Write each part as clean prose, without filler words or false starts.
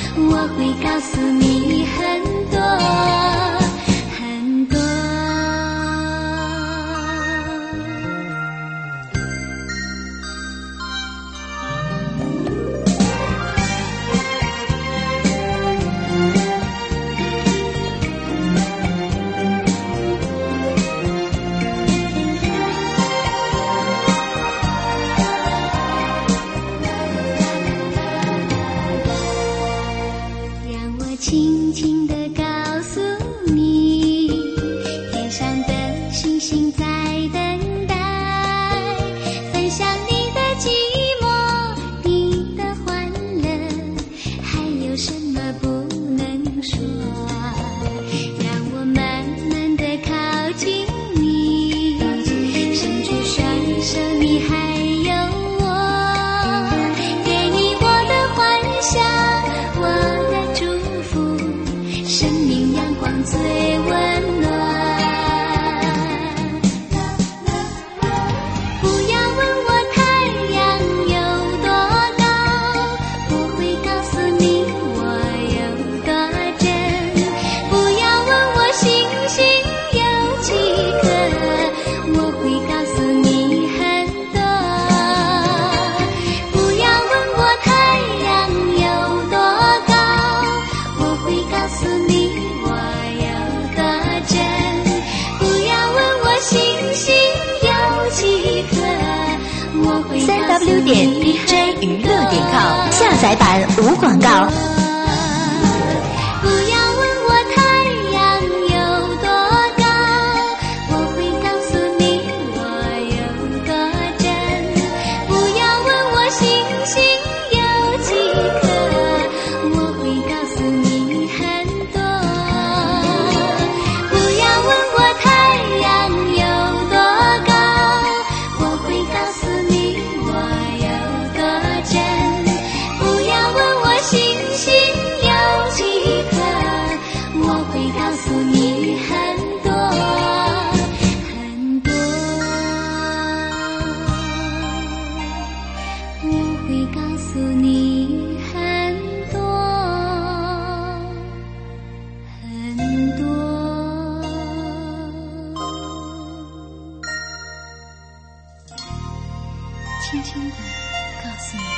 我会告诉你很多很多。轻轻地告诉你，天上的星星在等待，分享你的寂寞，你的欢乐，还有什么不能说？让我慢慢地靠近你，伸出双手，你还有我，给你我的幻想，我的生命阳光最温暖。不要问我太阳有多高，我会告诉你我有多真。不要问我星星有几颗，我会告诉你很多。不要问我太阳有多高，我会告诉你3w.dj娱乐.com 下载版无广告。不要问我太阳有多高，我会告诉你我有多真。不要问我星星有几颗，我会告诉你很多。不要问我太阳有多高，我会告诉你我有多真。不要问我星星有几颗，我会告诉你很多很多。我会告诉你很多很多。轻轻地告诉你。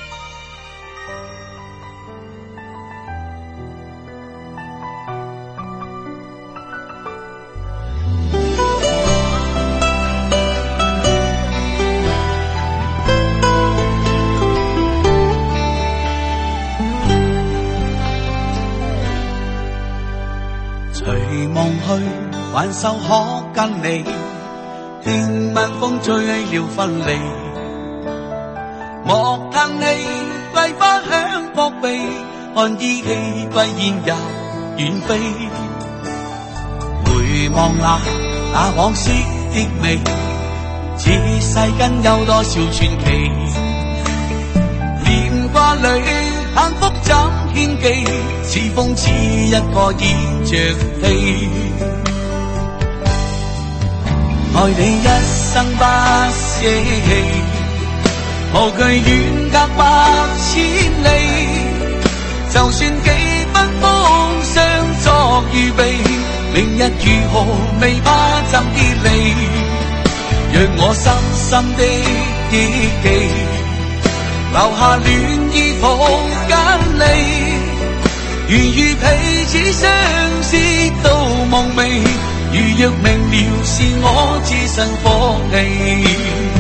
隨夢去，還受可跟你，聽晚風吹了分離。莫嘆你桂花香撲鼻，看依稀歸燕又遠飛。回望那往昔的美，此世間有多少傳奇？念掛裏幸福怎獻技？似風似一個倚着飛。愛你一生不捨棄，無懼遠隔百千里。就算幾分風霜作預備，明日如何未怕怎別離。讓我深深的憶記，留下戀意抱緊你。如彼此相思到夢寐，如若明了是我置身火氣。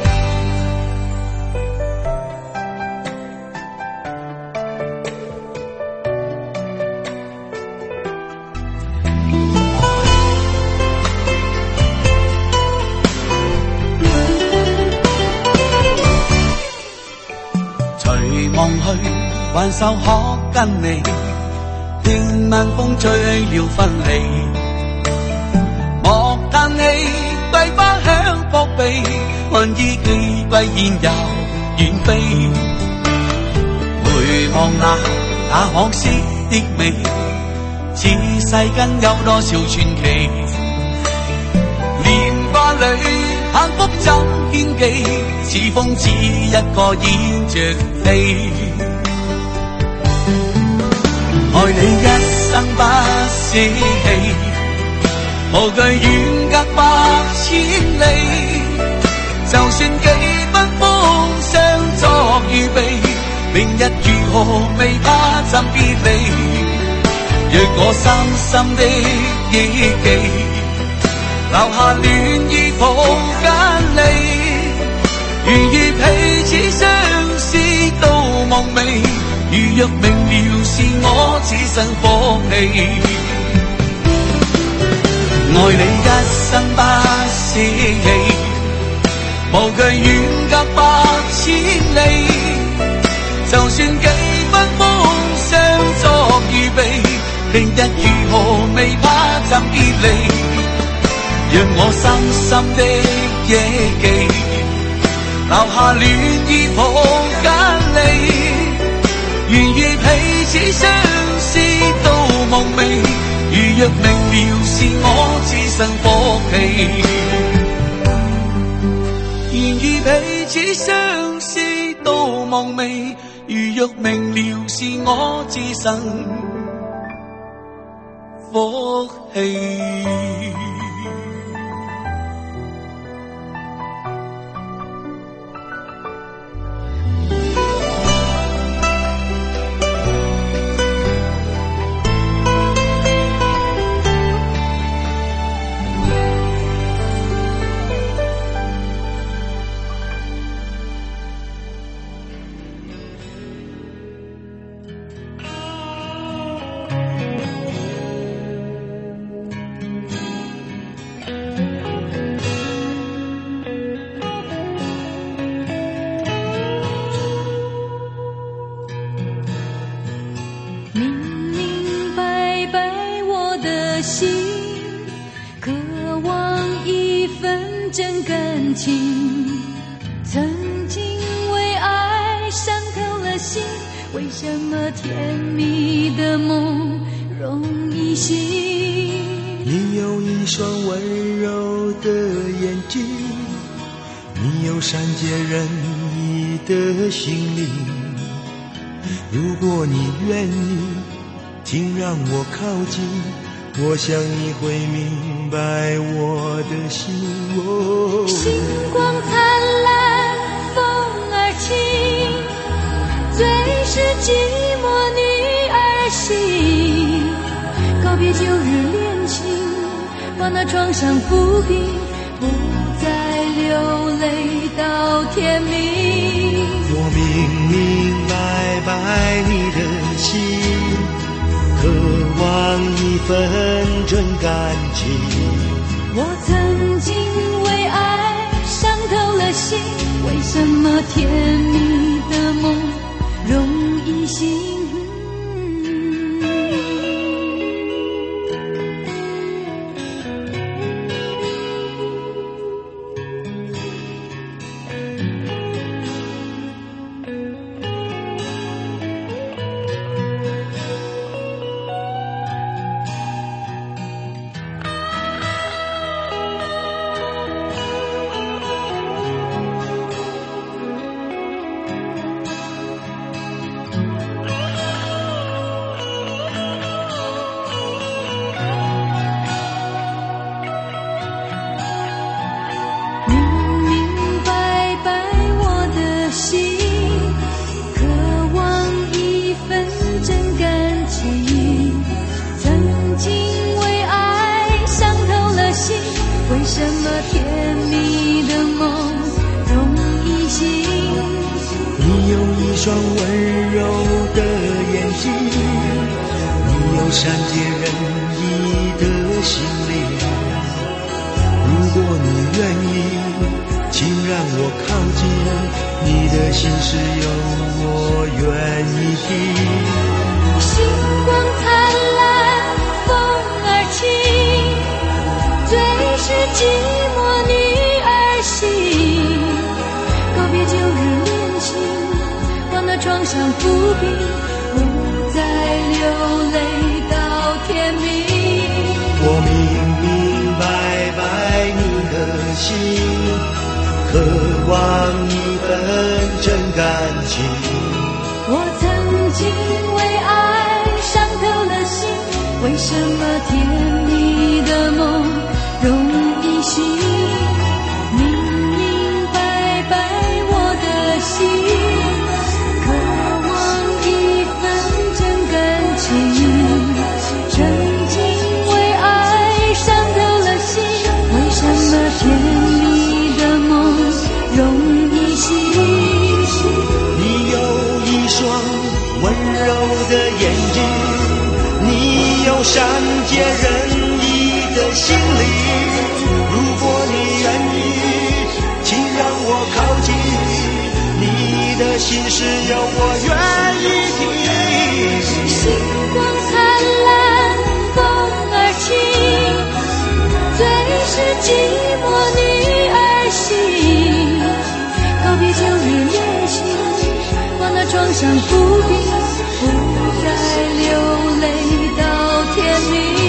隨夢去，還受可跟你，聽晚風吹了分離。莫嘆你桂花香撲鼻，看依稀歸燕又遠飛。回望那往昔的美，此世間有多少傳奇？年華裏幸福怎獻技？似風似一個倚着飛。 愛你一生不捨棄，無懼遠隔百千里，就算幾分風霜作預備，明日如何未怕怎別離。若我深深的憶記，留下戀意抱間離，願意彼此相思到夢寐。如若明了是我此生福氣，愛你一生不捨棄，無懼遠隔百千里，就算幾分風霜作預備，明日如何未怕怎別離。讓我深深的憶記，留下戀意抱間離，願意彼此相思到夢寐。如若明了是我此生福氣，願意彼此相思到夢寐。如若明了是我此生福氣。 我想你会明白我的心。 星光灿烂，风儿轻，最是寂寞女儿心。告别旧日恋情，把那创伤抚平，不再流泪到天明。 我明明白白你的心，渴望一份真感情。 我曾经为爱伤透了心，为什么甜蜜的梦容易醒？我曾经为爱伤透什么甜蜜的梦容易醒？明明白白我的心，渴望一份真感情，曾经为爱伤透了心，为什么甜蜜的梦容易醒？ 你有一双温柔的眼睛，你有善解人意的心灵。如果你愿意，请让我靠近，你的心事有我愿意听。 星光灿烂，风儿轻，最是寂寞女儿心。告别旧日恋情，把那创伤抚平，不再流泪到天明。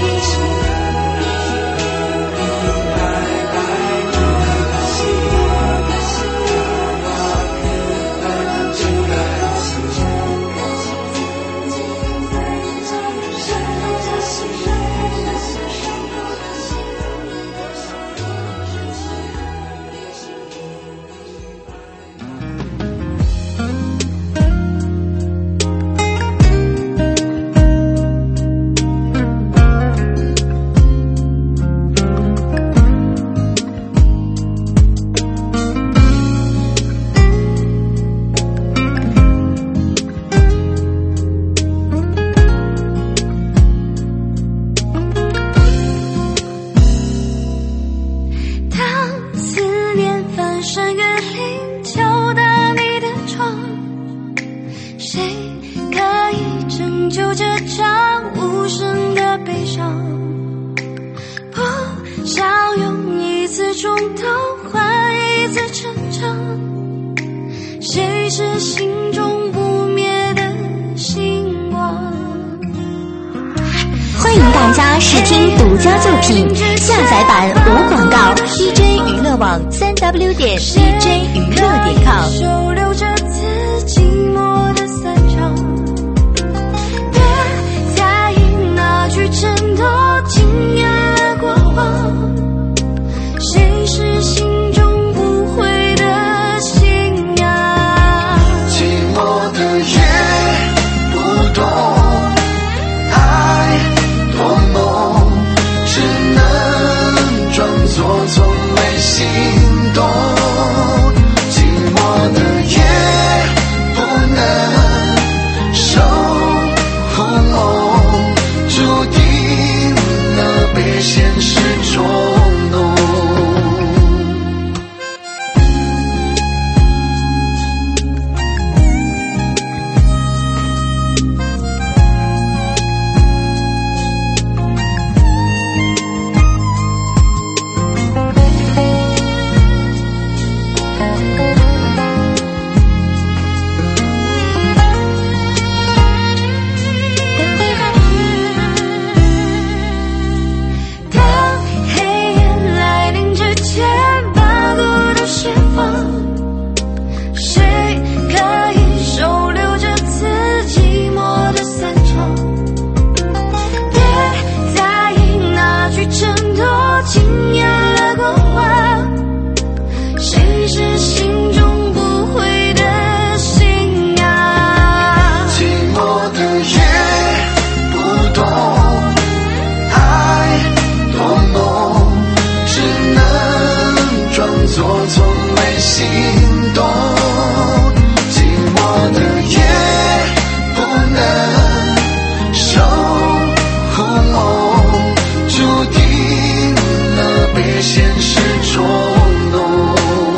欢迎大家试听独家作品，下载版无广告。DJ 娱乐网3w.dj娱乐.com。 收留着自己寞的散场，别在意那句承诺惊艳了过往。谁是心中不悔的信仰？ 寂寞的夜不懂爱多浓，只能装作从没心动。寂寞的夜不能守护梦，注定了被现实捉弄。心动，寂寞的夜不能守护梦，注定了被现实捉弄。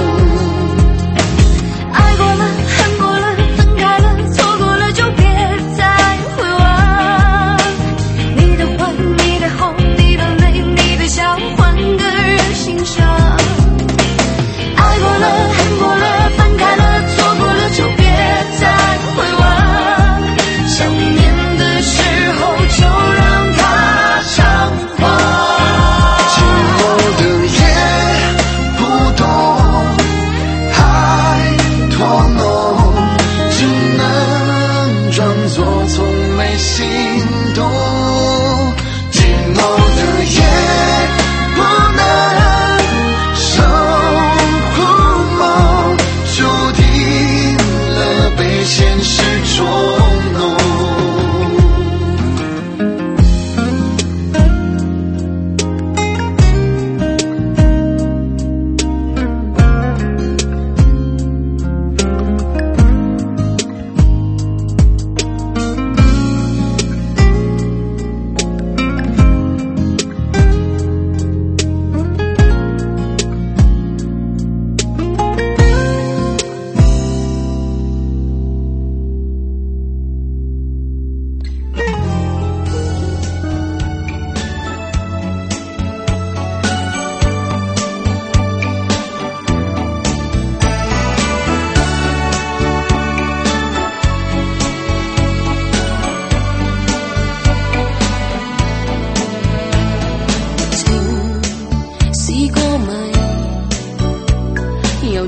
爱过了，恨过了，分开了，错过了就别再回望。你的坏，你的好，你的累，你的笑，换个人欣赏。爱过了，恨过了，分开了，错过了就别再回望。想念的时候就让它偿还。 寂寞的夜不懂爱多浓，只能装作从没心动。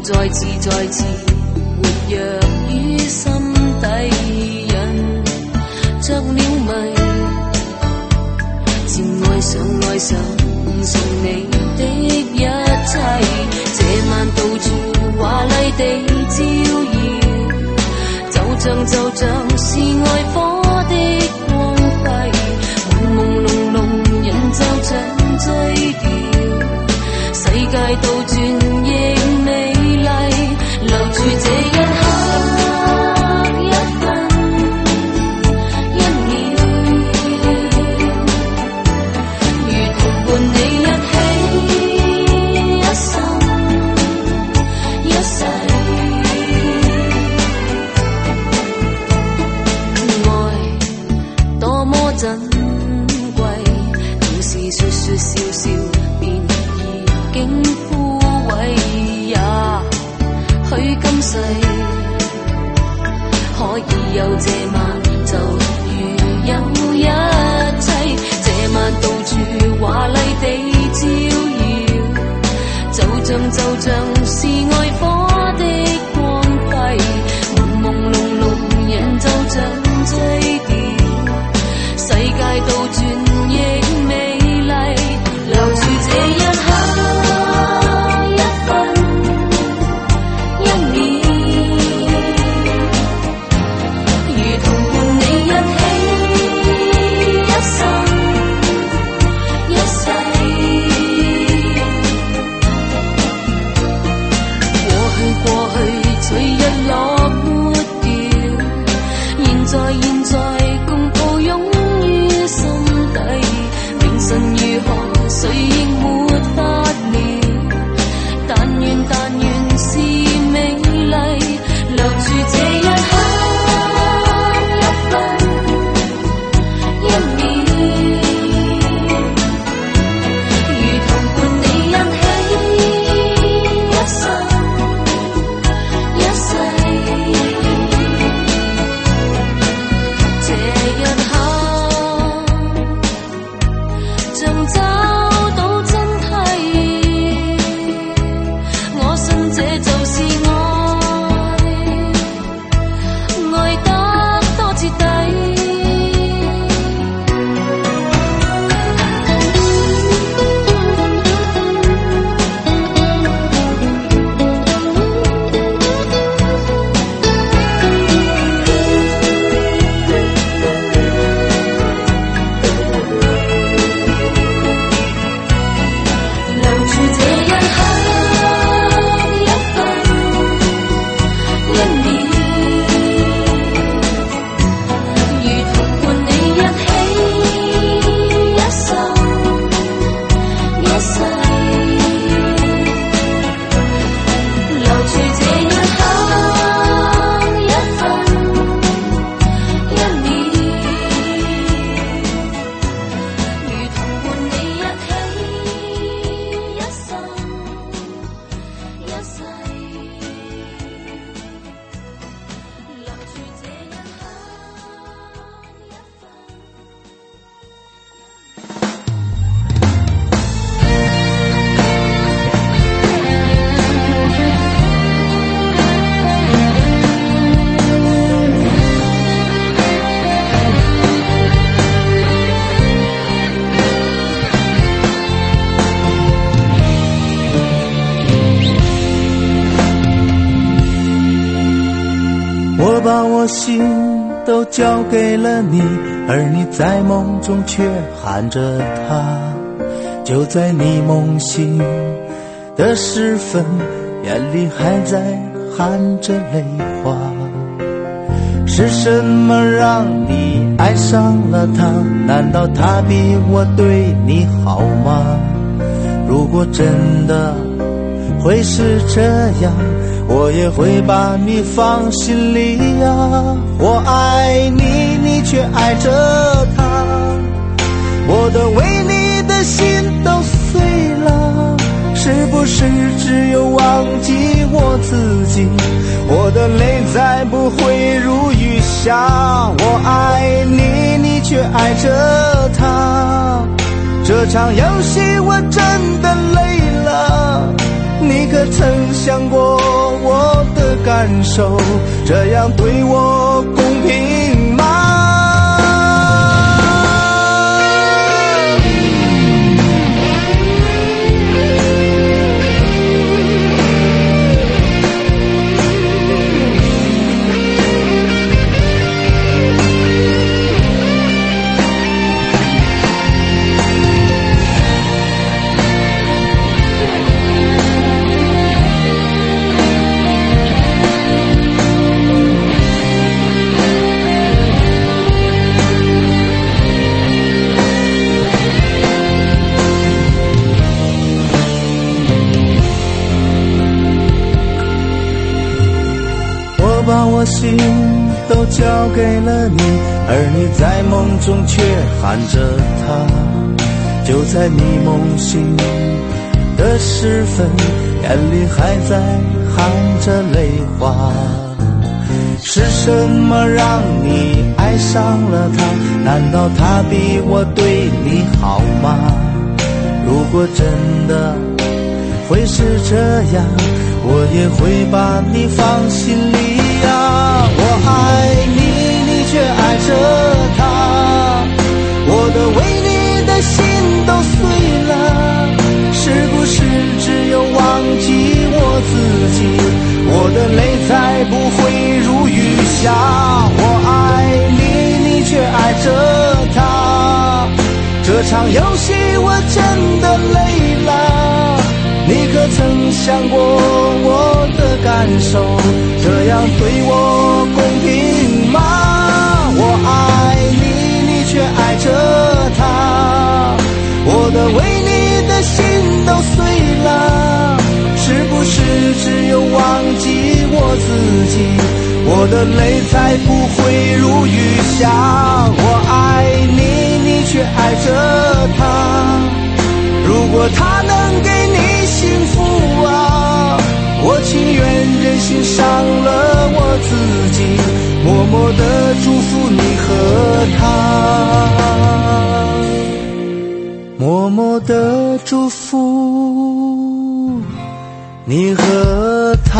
再次活躍於心底，人着了迷，漸愛上送你的一切。這晚到處華麗地照耀，就像是愛火的光輝，朦朧人就像醉掉，世界倒轉亦美麗，留住這一刻一分一秒，如同伴你一起一生一世。愛多麼珍貴，要是說笑便已經枯萎，也許今世可以有這晚，就如有一切。這晚到處華麗地照耀，就像是愛火的光輝，朦朧人就像醉掉，世界倒轉亦美麗，留住這一刻一分一秒，如同伴你一起一生一世。過去隨日落沒掉，現在共抱擁於心底，明晨如何誰亦沒法料，但願是美麗，留住這一刻一分一秒，如同伴你一起一生一世。這一刻像找到真諦，我信這就是愛得多徹底。 我把我心都交给了你，而你在梦中却喊着他。就在你梦醒的时分，眼里还在含着泪花。是什么让你爱上了他？难道他比我对你好吗？如果真的会是这样，我也会把你放心里呀。我爱你，你却爱着他，我的为你的心都碎了。是不是只有忘记我自己，我的泪再不会如雨下？我爱你，你却爱着他，这场游戏我真的累了。 你可曾想过我的感受？这样对我公平吗？把我心都交给了你，而你在梦中却喊着他。就在你梦醒的时分，眼里还在含着泪花。是什么让你爱上了他？难道他比我对你好吗？如果真的会是这样，我也会把你放心里呀。我爱你，你却爱着他，我的为你的心都碎了。是不是只有忘记我自己，我的泪才不会如雨下？我爱你，你却爱着他，这场游戏我真的累了。你可曾想过我的感受？这样对我公平吗？我爱你，你却爱着他，我的为你的心都碎了。是不是只有忘记我自己，我的泪才不会如雨下？我爱你，你却爱着他，如果他能给你幸福啊，我情愿任性伤了我自己，默默地祝福你和他，默默地祝福你和他。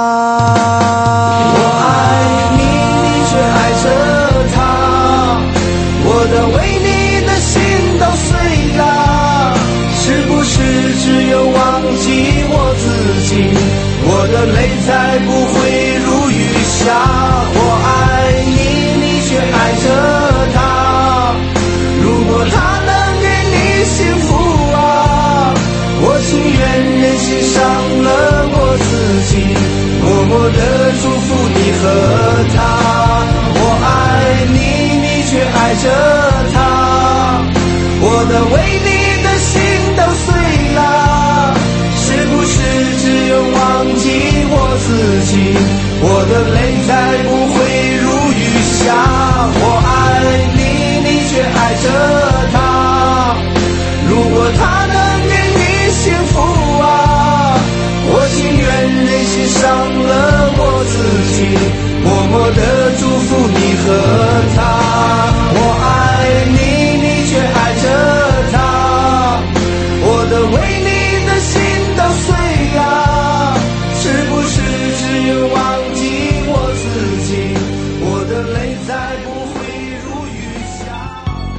我爱你，你却爱着他，我的为你的心都碎了。是不是只有忘记我自己，我的泪才不会如雨下？我爱你，你却爱着他，如果他能给你幸福啊，我情愿任性伤了我自己，默默地祝福你和他。我爱你，你却爱着他，我的为你的心都碎了。是不是只有忘记我自己，我的泪才不会如雨下？我爱你，你却爱着他，如果他能给你幸福啊，我情愿任性伤了我自己，默默地祝福你和他。我爱你，你却爱着他，我的为你的心都碎啊。是不是只有忘记我自己，我的泪才不会如雨下？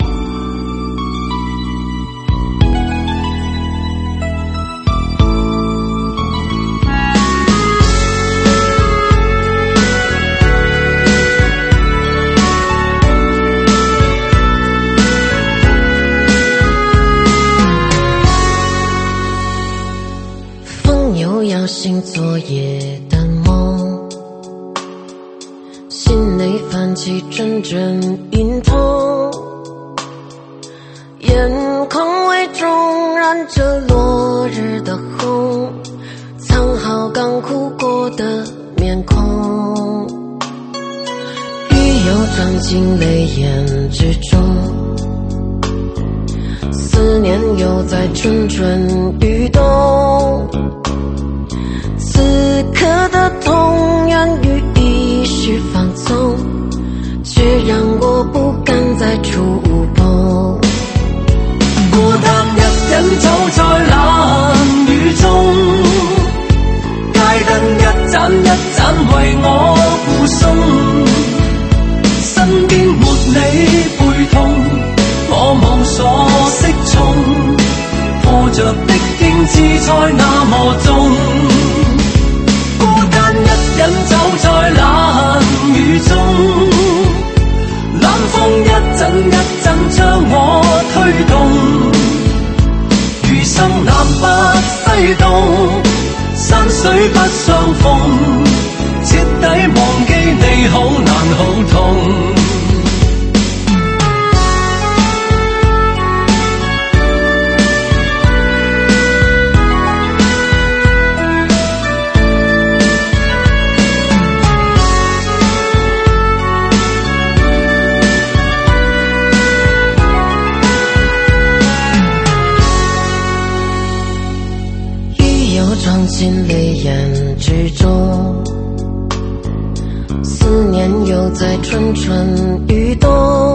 风又要醒昨夜的梦，心内泛起阵阵隐痛，眼眶微中染着落日的红，藏好刚哭过的面孔。雨又钻进泪眼之中，思念又在蠢蠢欲动。此刻的痛源于一时放纵，却让我不敢再触碰。 孤單一人走在冷雨中， 無所適從，破着的影子才那麼重。孤單一人走在冷雨中，冷風一陣一陣將我推動，餘生南北西東，山水不相逢，徹底忘記你好難好痛。 闯进泪眼之中，思念又在蠢蠢欲动。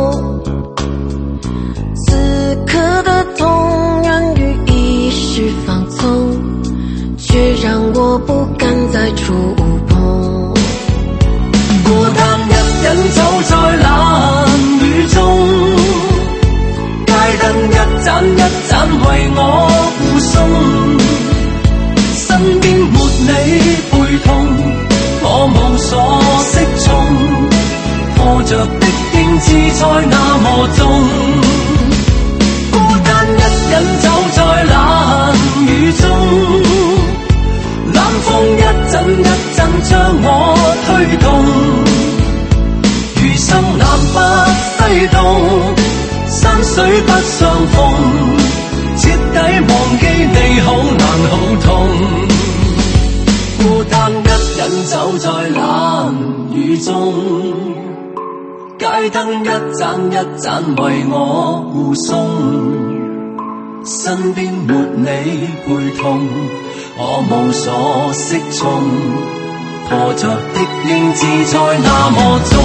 此刻的痛源于一时放纵，却让我不敢再触碰。 孤單一人走在冷雨中，街燈一盞一盞為我護送。身邊沒你背痛，我無所適從，破着的影子才那麼重。孤單一人走在冷雨中，冷風一陣一陣將我推動，餘生南北西東，山水不相逢，徹底忘記你好難好痛。孤單一人走在冷雨中，街燈一盞一盞為我護送。身邊沒你陪同，我無所適從，破着的影子才那麼重。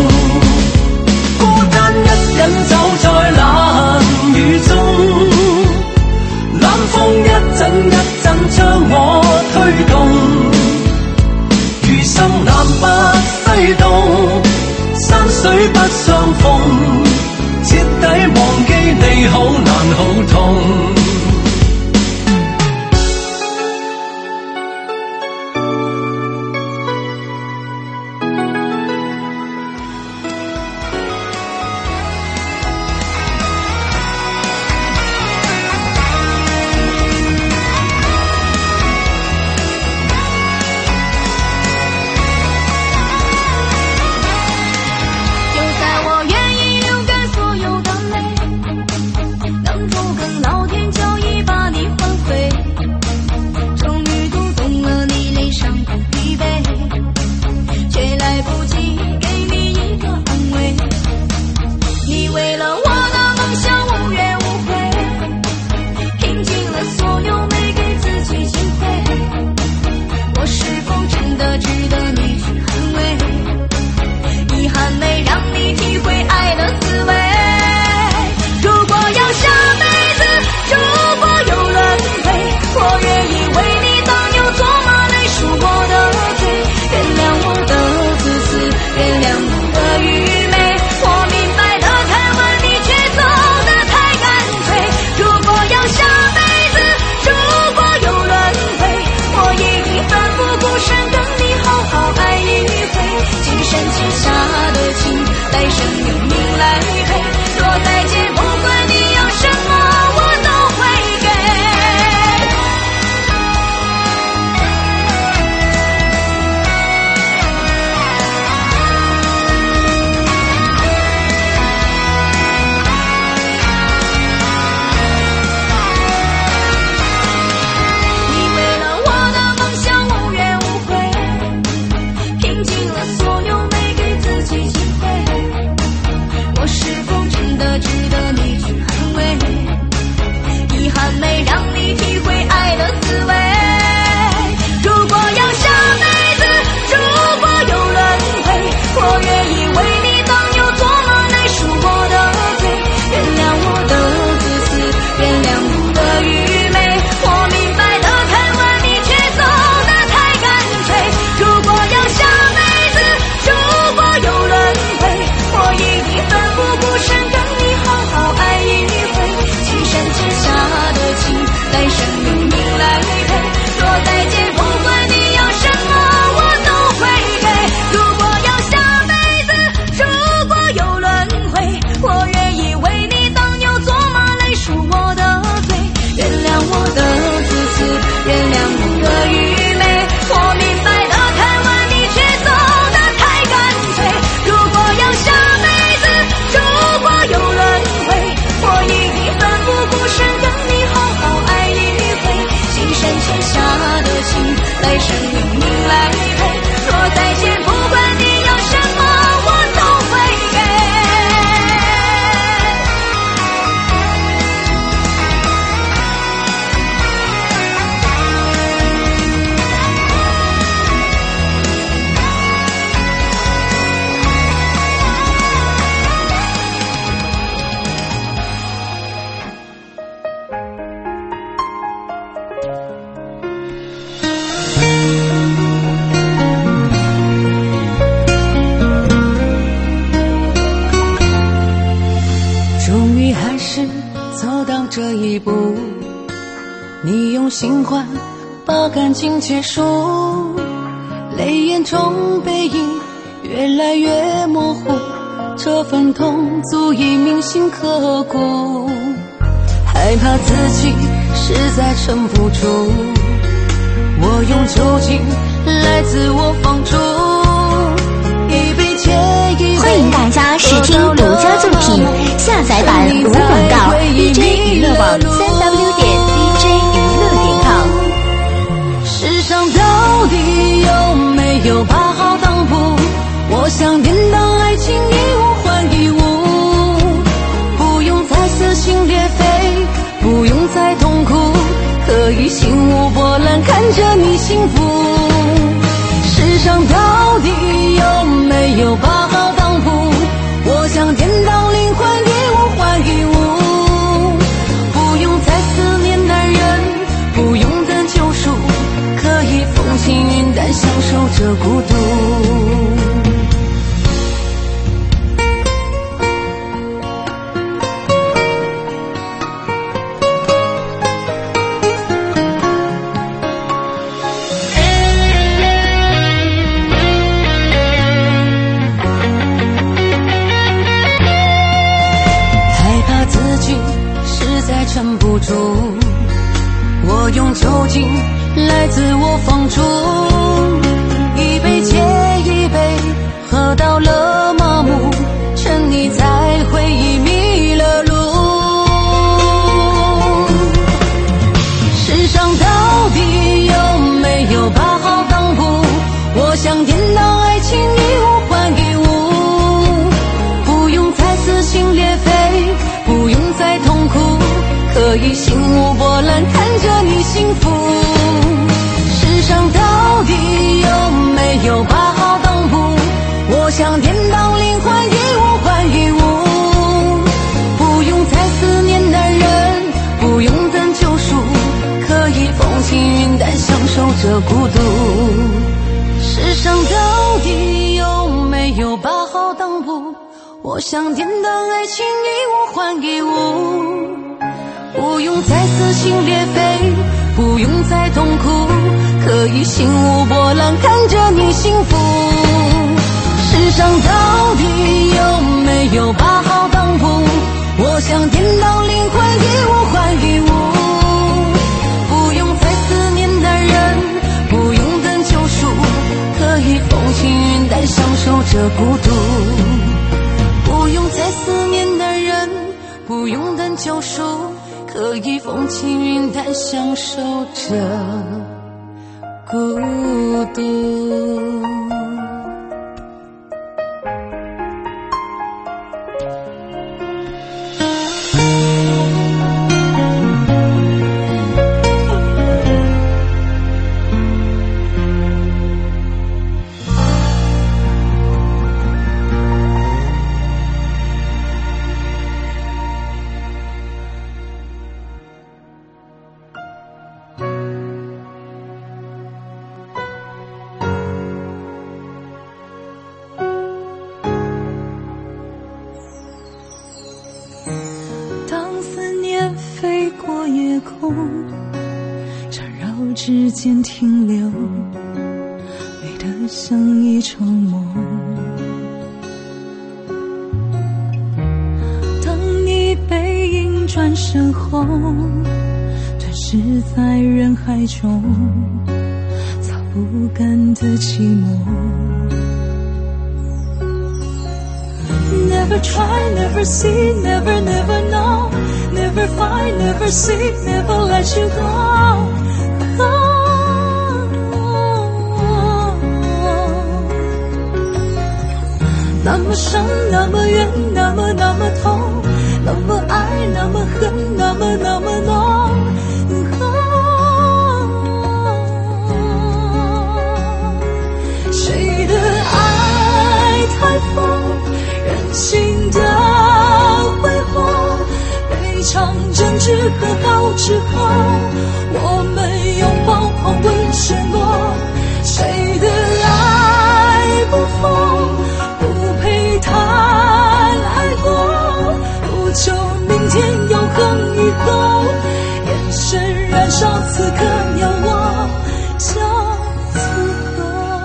孤單一人走在冷雨中，冷風一陣一陣將我推動，餘生南北西東，山水不相逢，徹底忘記你好難好痛。 你还是走到这一步，你用心换把感情结束，泪眼中背影越来越模糊，这份痛足以铭心刻骨，害怕自己实在撑不住，我用酒精来自我放逐，一杯接一杯。 欢迎大家试听独家作品，下载版无广告 DJ 娱乐网3w.dj娱乐.com。 世上到底有没有8号当铺？我想典当爱情一物换一物，不用再撕心裂肺，不用再痛苦，可以心无波澜看着你幸福。世上到底有没有8号当铺？我想典当灵魂一物换一物，不用再思念男人，不用等救赎，可以风轻云淡享受着孤独。撑不住，我用酒精来自我放逐，一杯接一杯，喝到了麻木，沉溺在回忆迷了路。世上到底有没有8号当铺？我想典当爱情一物换一物，不用再撕心裂肺，不用再痛苦，可以心无波澜看着你幸福。世上到底有没有8号当铺？我想典当灵魂一物换一物，不用再思念男人，不用等救赎，可以风轻云淡享受着孤独。世上到底有没有8号当铺？我想典当爱情一物换一物，不用再撕心裂肺，不用再痛苦，可以心无波澜看着你幸福。世上到底有没有8号当铺？我想典当灵魂一物换一物，不用再思念男人，不用等救赎，可以风轻云淡享受着孤独。不用再思念男人，不用等救赎，可以风轻云淡享受着孤独。 指尖停留，美得像一场梦。当你背影转身后，吞噬在人海中，擦不干的寂寞。Never try, never see, never, never know, never find, never seek, never let you go.那么深，那么远，那么痛，那么爱，那么恨，那么浓。谁的爱太疯，任性的挥霍，被唱争执和好之后，我们拥抱狂吻承诺。谁的爱不疯，不配谈爱过，不求名此刻要我笑此刻。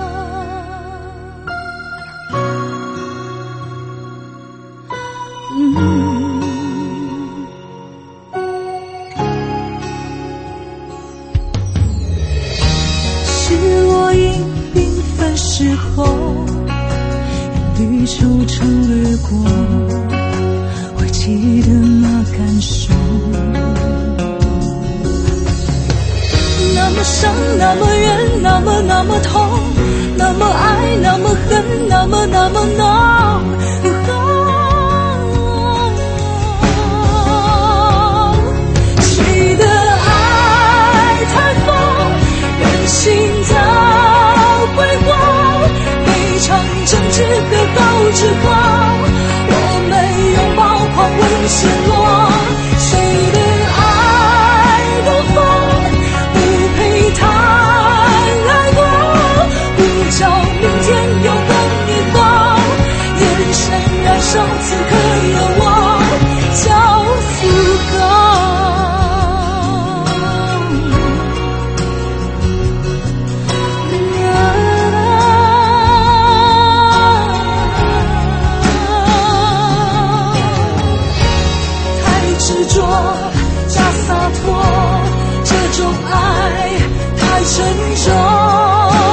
是落英缤纷时候，绿洲城掠过，会记得那感受。那么伤，那么远，那么痛，那么爱，那么恨，那么浓。谁的爱太疯，任性的挥霍，每场争执和好之后，我们拥抱狂吻陷落。谁的爱如风，不配谈爱过，不叫明天有更以后，眼神燃烧，此刻有我叫死狗。太执着加洒脱，这种爱太沉重。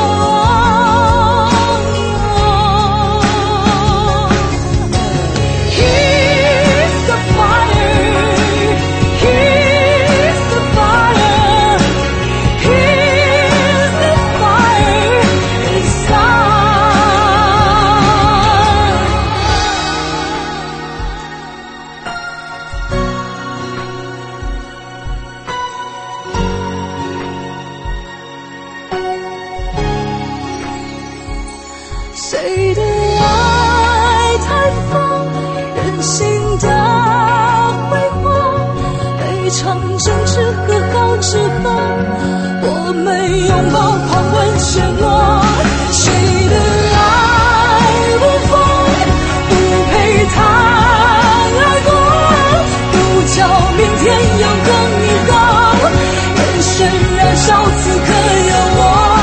谁的爱太疯，任性的挥霍，每场争执和好之后，我们拥抱狂吻陷落。谁的爱如风，不配谈爱过，不叫明天有更以后，眼神燃烧，此刻有我。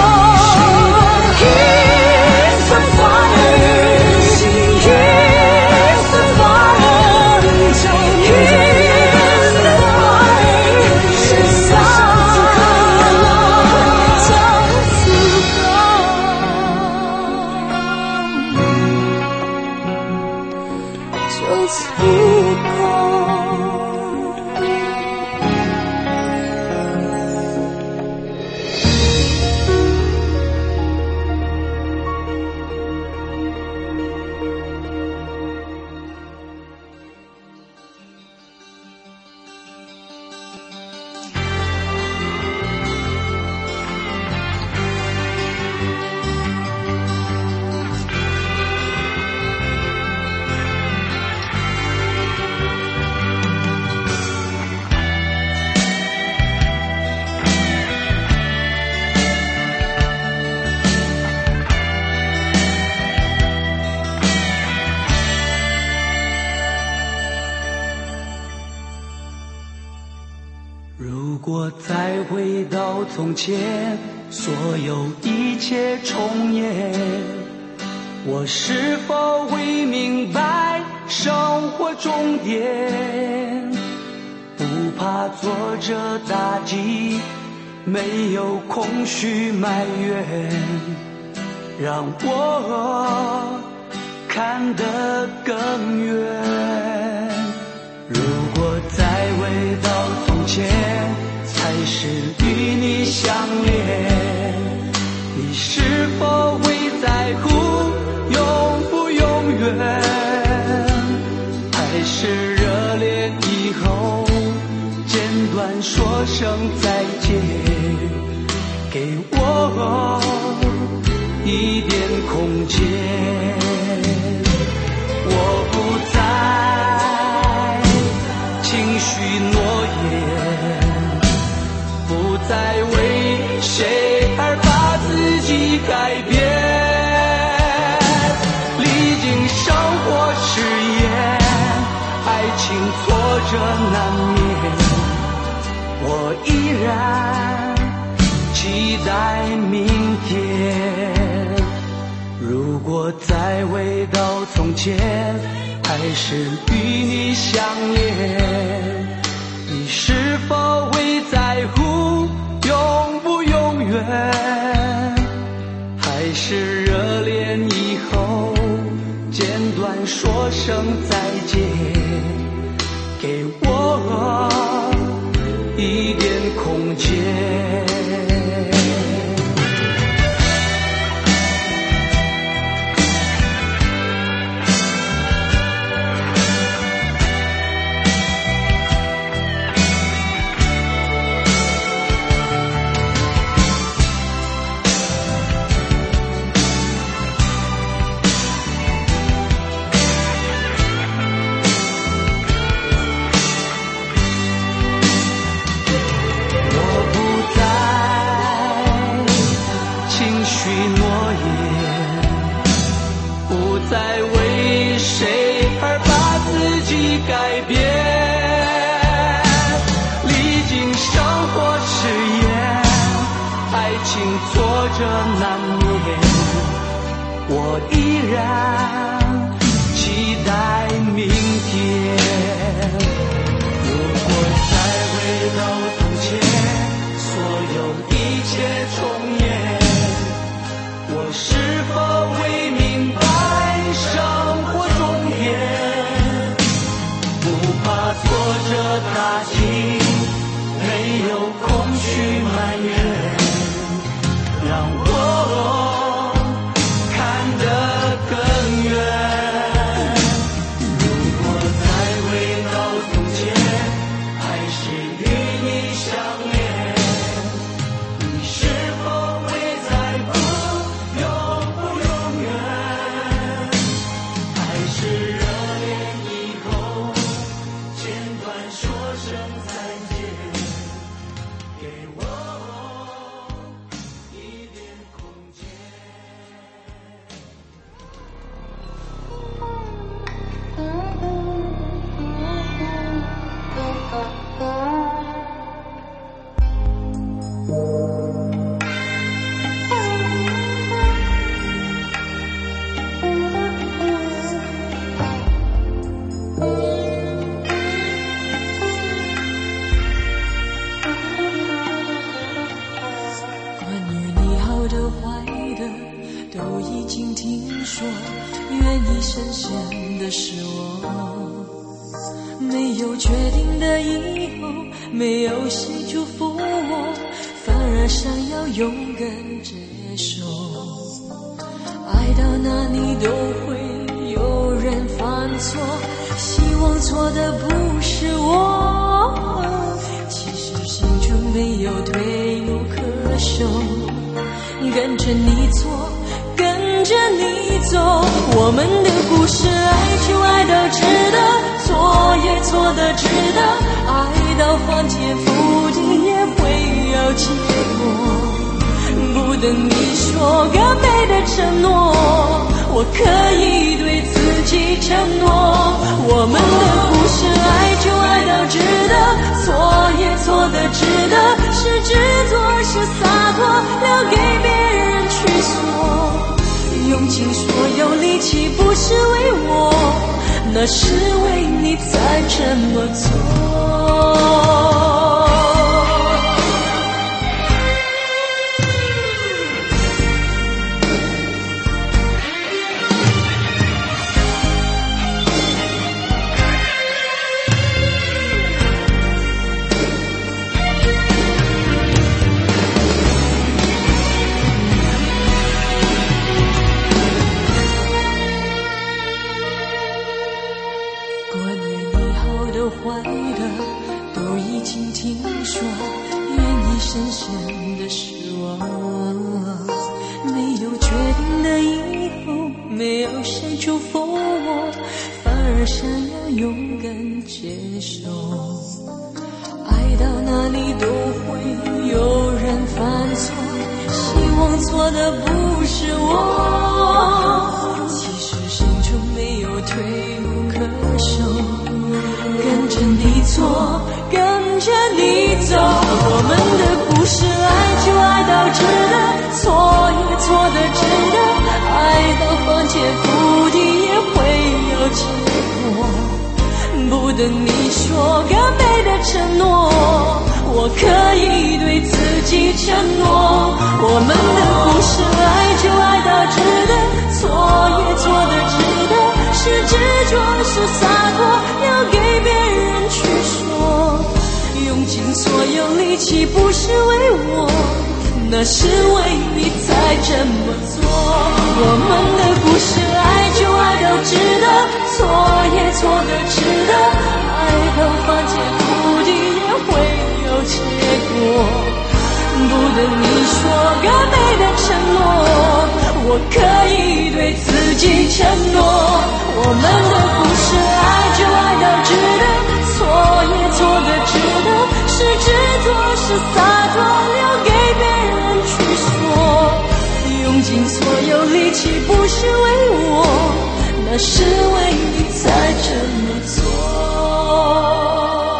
如果再回到从前，所有一切重演，我是否会明白生活终点？不怕挫折打击，没有空虚埋怨，让我看得更远。如果再回到从前，才是与你相恋，你是否会在乎永不永远？还是热恋以后简短说声再见，给我一点空间。我不再轻许诺言，不再为谁而把自己改变，历经生活试验，爱情挫折难免， 我依然期待明天。如果再回到从前，还是与你相恋，你是否会在乎永不永远？还是热恋以后简短说声再见，给我一点空间。挫折难免，我依然期待明天。如果再回到从前，所有一切重演，我是否会明白生活终点？不怕挫折打击，没有空虚埋怨，让我看得更远。如果再回到从前，还是与你相恋，你是否会在乎永不永远？还是热恋以后简短说声再见，给我没有决定的以后，没有谁祝福我，反而想要勇敢接受。爱到哪里都会有人犯错，希望错的不是我，其实心中没有退路可守，跟着你错，跟着你走，我们的故事爱就爱到值得，错也错的值得，爱到翻天覆地也会有结果。不等你说个美的承诺，我可以对自己承诺，我们的故事爱就爱到值得，错也错的值得，是执着是洒脱，留给别人去说，用尽所有力气不是为我，那是为你才这么做。坏的都已经听说，愿意深深的失望，没有决定的以后，没有谁祝福我，反而想要勇敢接受。爱到哪里都会有人犯错，希望错的不是我，其实心中没有退路可守，跟着你错，跟跟着你走。我们的不是爱就爱到值得，错也错的值得，爱到翻天覆地也会有结果。不等你说个美的承诺，我可以对自己承诺。我们的不是爱就爱到值得，错也错的值得，是执着是洒脱，要给别人去说。用尽所有力气不是为我，那是为你才这么做。我们的不是爱就爱到值得，错也错的值得，爱到翻天覆地也会有结果。不等你说个美的承诺，我可以对自己承诺。我们的不是爱就爱到值得，错也错的值得，是执着是洒脱，要给别人去说。用尽所有力气不是为我，那是为你才这么做。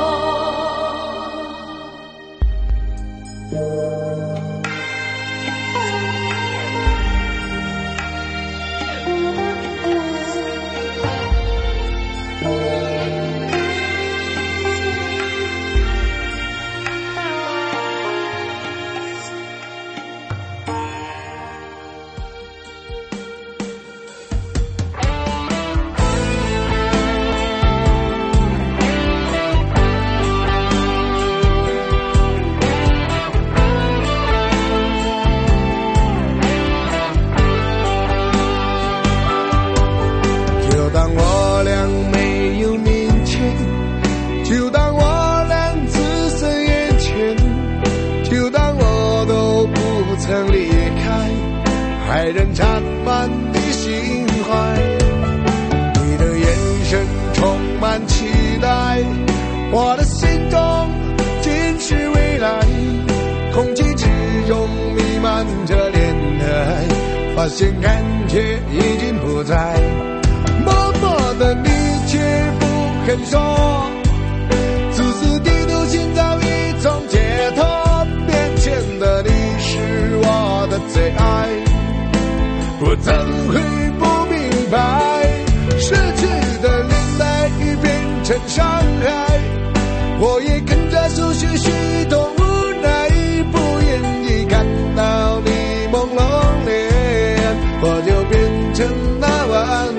爱人缠满的心怀，你的眼神充满期待，我的心中尽是未来，空气之中弥漫着恋爱，发现感觉已经不在，默默的你却不肯说，自私低头寻找一种解脱，面前的你是我的最爱，我怎会不明白，失去的领带已变成伤害，我也跟着受许许多无奈，不愿意看到你朦胧脸，我就变成那晚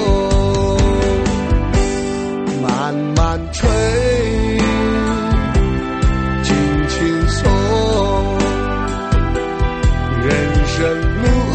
风，慢慢吹，轻轻送，人生路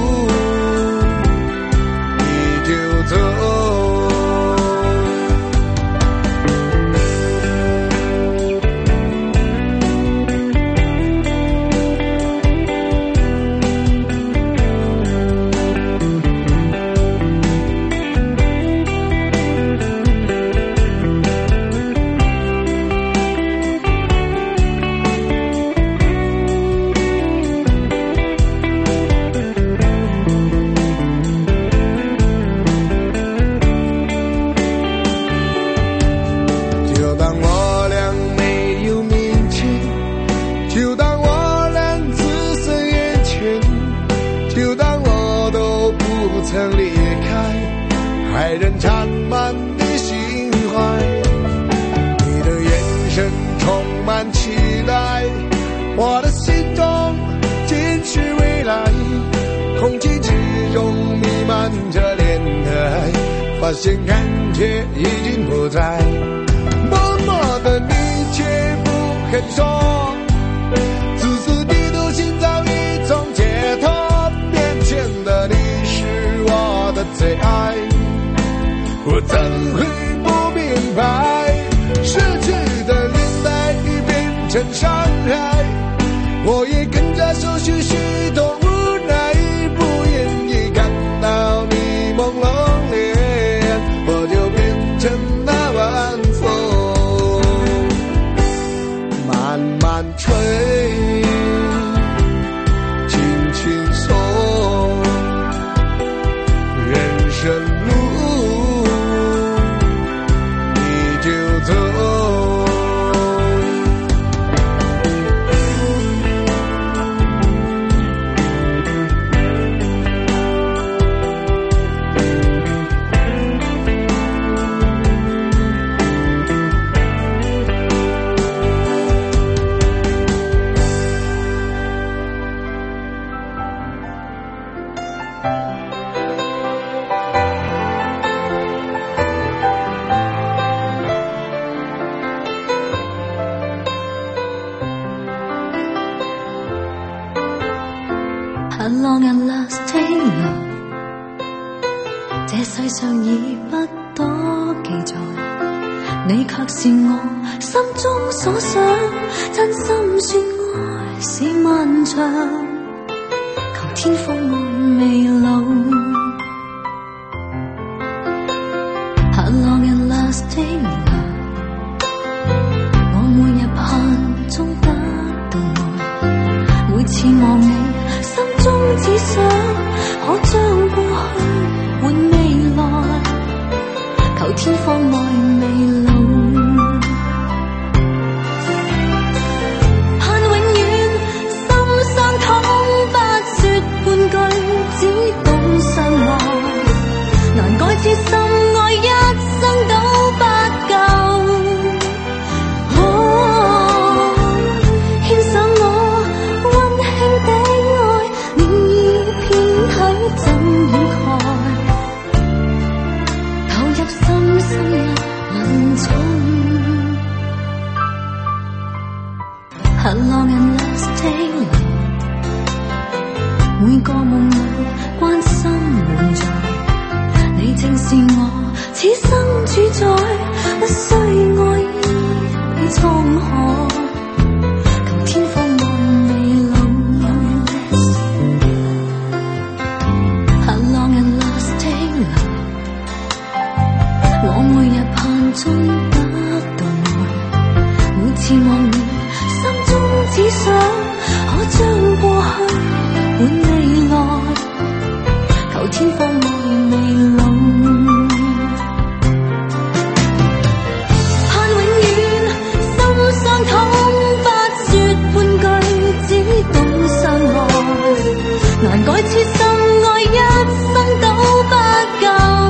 爱人缠满的心怀，你的眼神充满期待，我的心中尽是未来，空气之中弥漫着恋爱，发现感觉已经不在，默默的你却不肯说，自私低头寻找一种解脱，面前的你是我的最爱，我怎会不明白，失去的领带已变成伤害，我也跟着受许许多无奈，不愿意看到你朦胧脸，我就变成那晚风，慢慢吹，轻轻送，人生路就走， long and lasting love， 這世上已不多記載，你卻是我心中所想，真心說愛是漫長，求天荒愛未老。How long and lasting love， 我每日盼中得到愛，每次望你心中只想可將過去換未來，求天荒愛未老。盼永遠心相通，不說半句，只懂相愛，難改痴心愛一生都不夠。獻上我溫馨的愛，暖意遍體怎掩蓋，投入深深一吻中。How long and lasting love， 每個夢裏關心滿載，你正是我此生主宰，不需愛意被滄海，求天荒愛未老。How long and lasting love， 我每日盼中得到愛，每次望你心中只想可將過去換未來，求天荒愛未老。盼永遠心相通，不說半句，只懂相愛，難改痴心愛一生都不夠。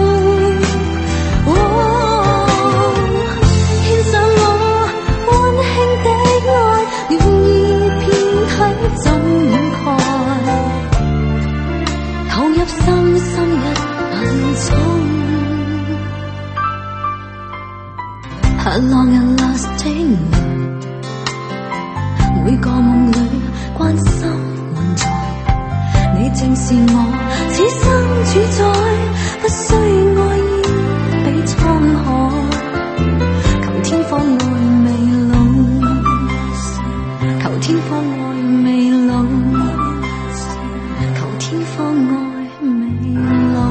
獻上我溫馨的愛，暖意遍體怎掩蓋，投入深深一吻中。How long and lasting love， 每個夢裏關心滿載，你正是我此生主宰，不需愛意比滄海，求天荒愛未老，求天荒愛未老，求天荒愛未老。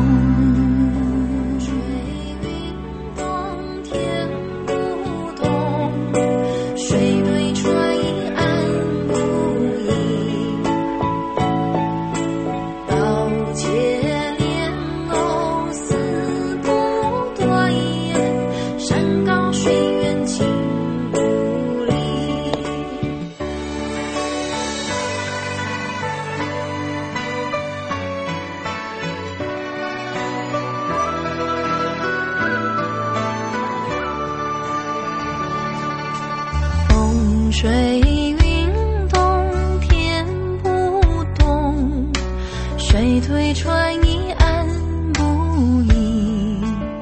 水对船一岸不移，刀切莲藕丝不断，山高水远情不离。风水云动天不动，水推船一岸不移，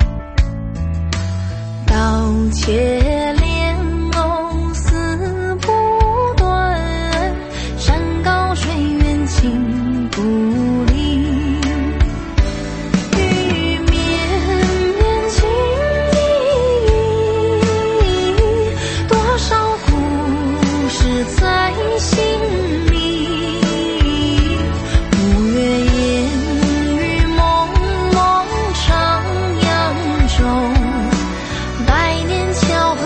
刀切莲藕丝不断，山高水远情不离。雨绵绵情意，多少故事在心里，五月烟雨蒙蒙徜徉中，百年桥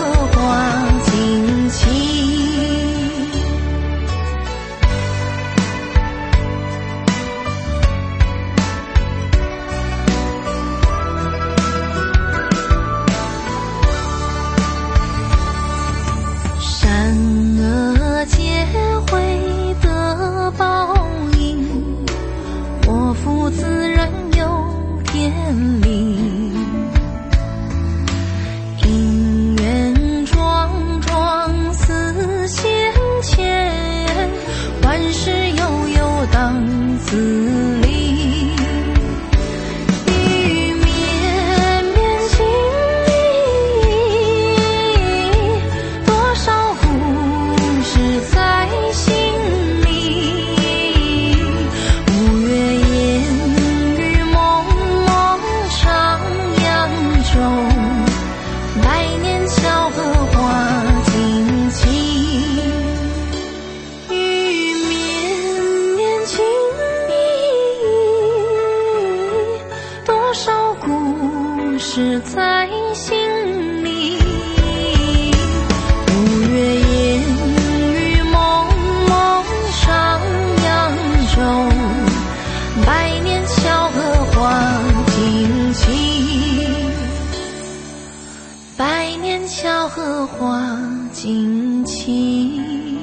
心情。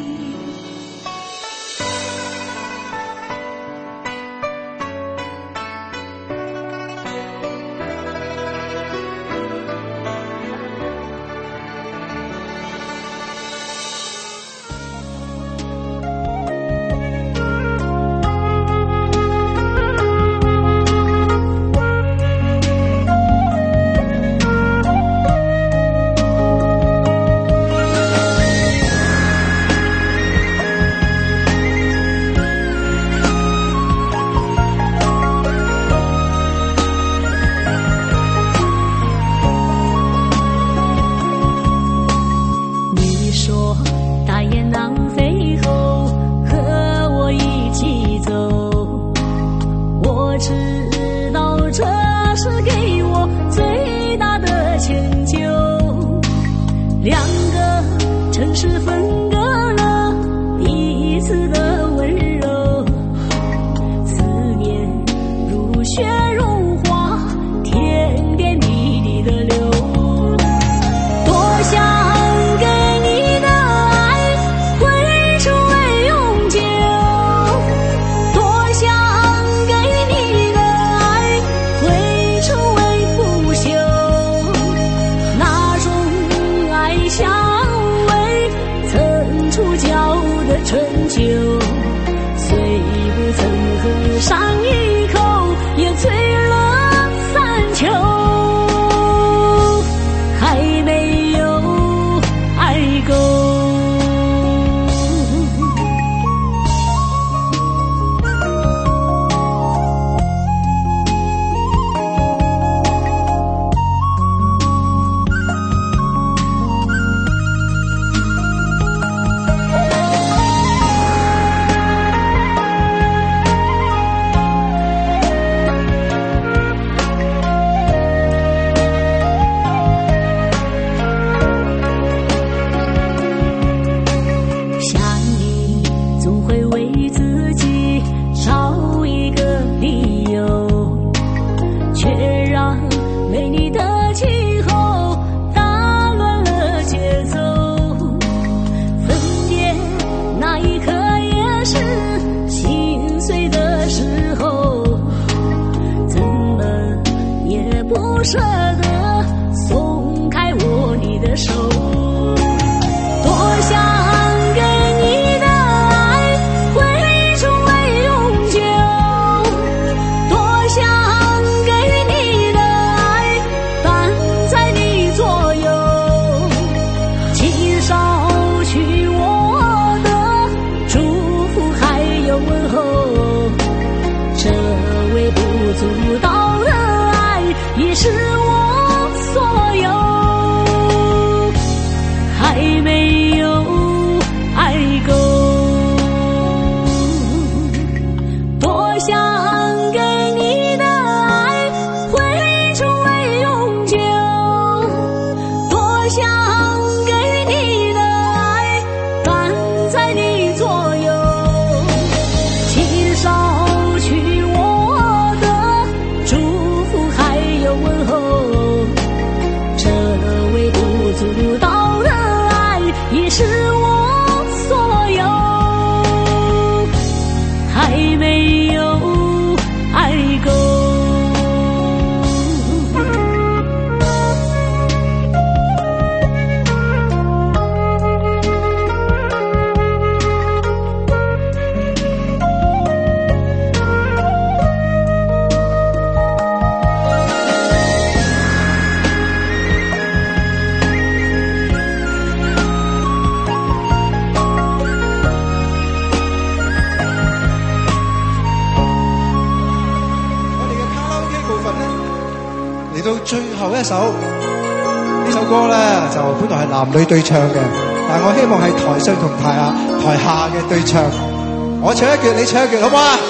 男女對唱嘅，但我希望係台上同台下嘅對唱。我唱一句，你唱一句，好唔好啊？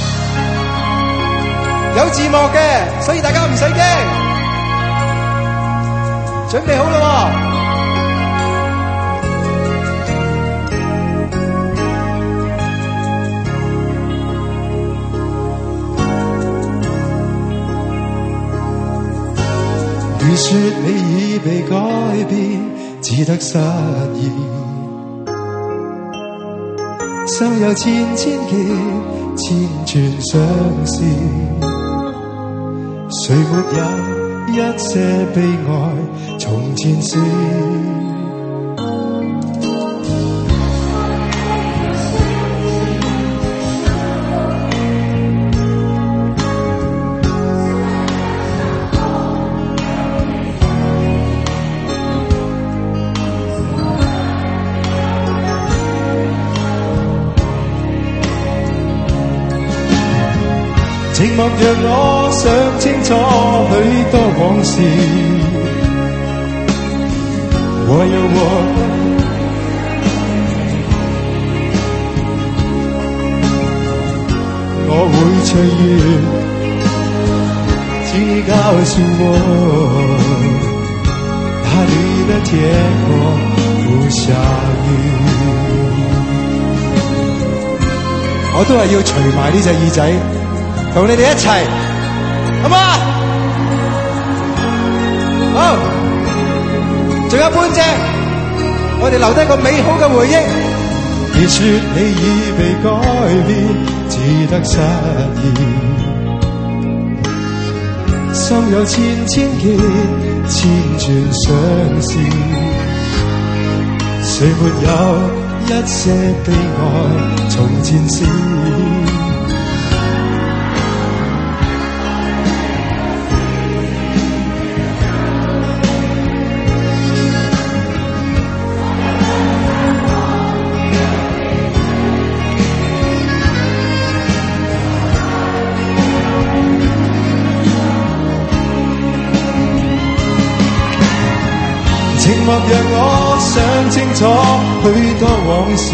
有字幕嘅，所以大家唔使驚。準備好啦喎！ 你說你已被改變， 只得失意。心有千千結，千串相思，誰沒有一些悲哀從前事？寂寞讓我想清楚許多往事，我有我會隨緣，請你告訴我，哪裡的天空不下雨。我都係要除埋呢隻耳仔。同你哋一齊，好嘛？好，仲有半隻，我哋留低個美好嘅回憶。別說你已被改變，只得失意。心有千千結，千串相思，誰沒有一些悲哀從前事？寂寞讓我想清楚許多往事，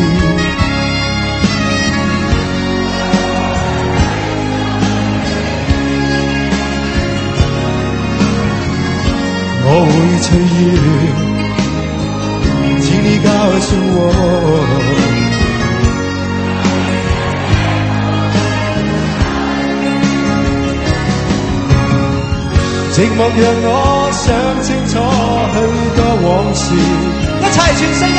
我會隨緣，請你告訴我，寂寞讓我想清楚許多往事，一齊全世界。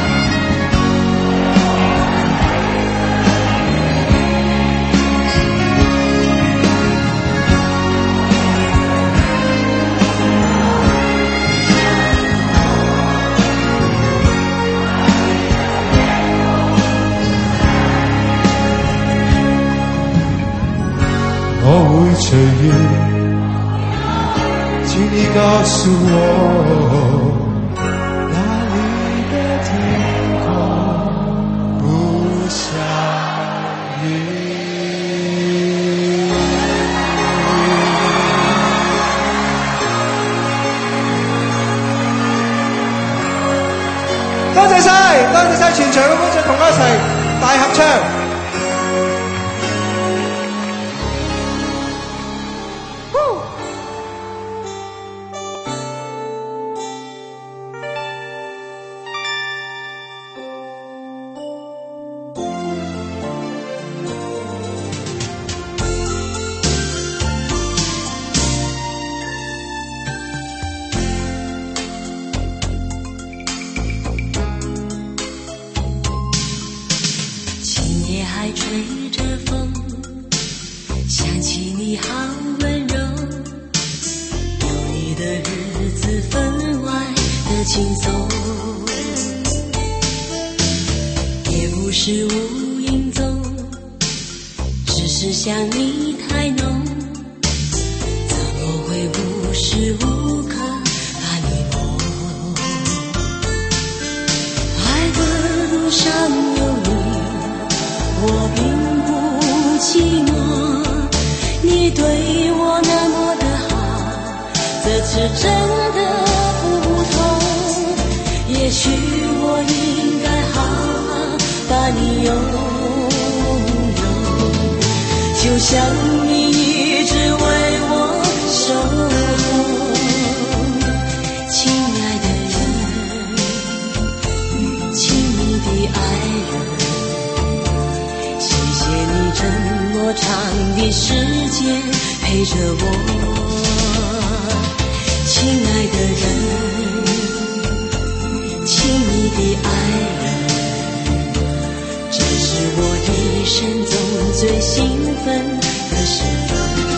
我會隨緣，請你告訴我，哪裡的天空不下雨。多謝晒，多謝晒全場嘅觀眾同我一齊大合唱。 亲爱的人， 的爱人，这是我一生中最兴奋的时分。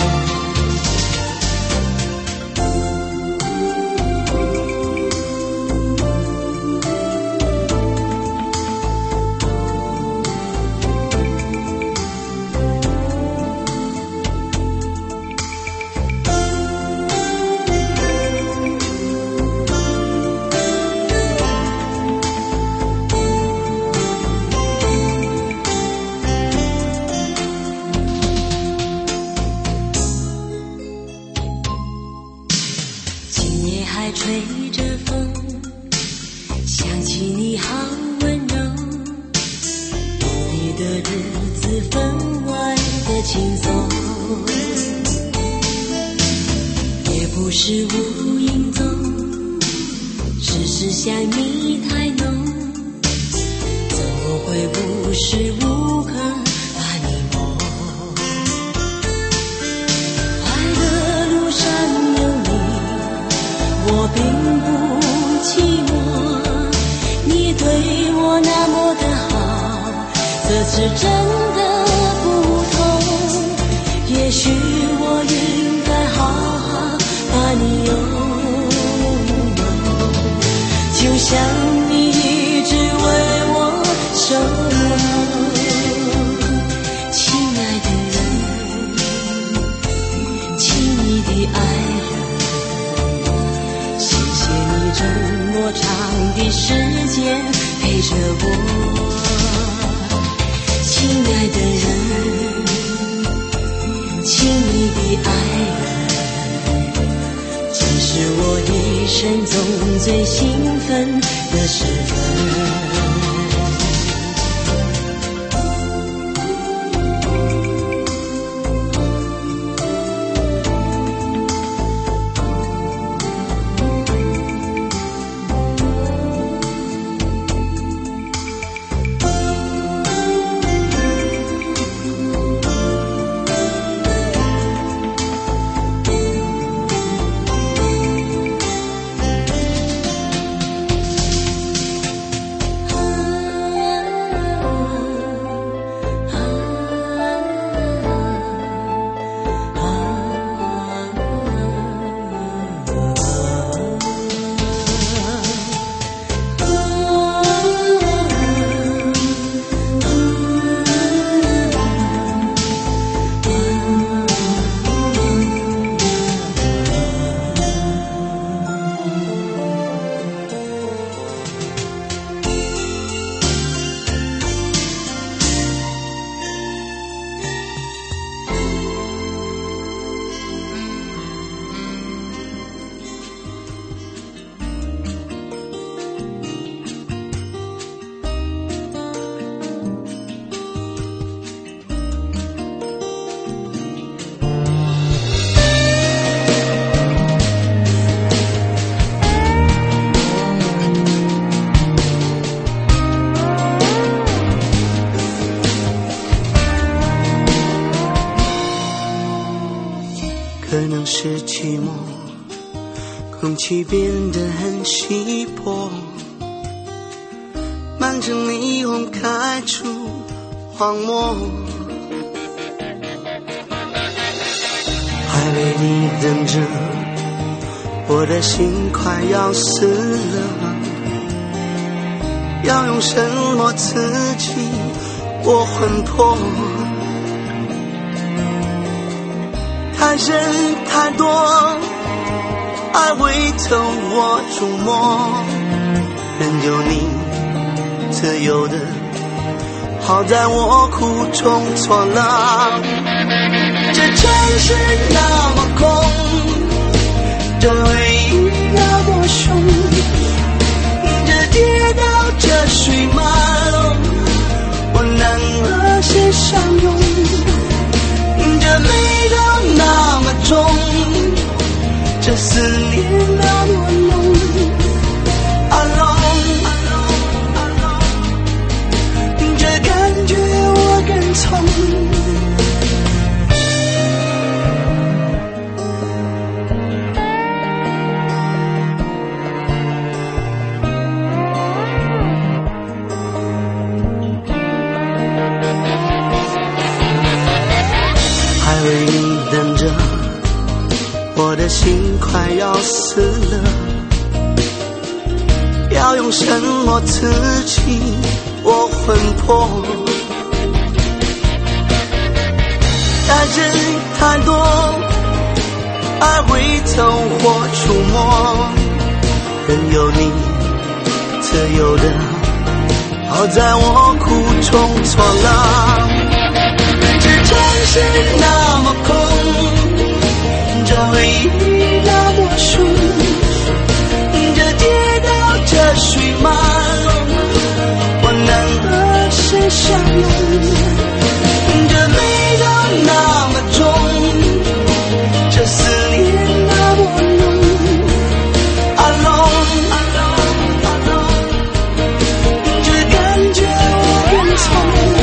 吹着风，想起你好温柔，有你的日子分外的轻松，也不是无影踪，只是想你太浓，怎么会无时无刻把你梦？爱的路上有你，我并不寂寞，你对我那么的好，这次真的不同，也许我应该好好把你拥有，就像你一直为我守候。亲爱的人，亲密的爱人，谢谢你这么长的时间陪着我。亲爱的人，亲密的爱人，这是我一生中最兴奋的时分。 可能是寂寞，空气变得很稀薄，满城霓虹开出荒漠，还为你等着，我的心快要死了，要用什么刺激我魂魄？太深太多，爱会透我触摸，任由你自由的，好在我苦中作乐。这城市那么空，这回忆那么凶，这街道这水漫，我能和谁相拥？这美都那么重，这思念那么浓。Alone， 这感觉我更从。 死了，要用什么刺激我魂魄？爱人太多，爱会走火出没，任由你自由的好在我苦中作乐。这城市那么空，这回忆那么熟，这街道这水马，我能和谁相拥？这味道那么重，这思念那么浓。Alone， 这感觉我很从。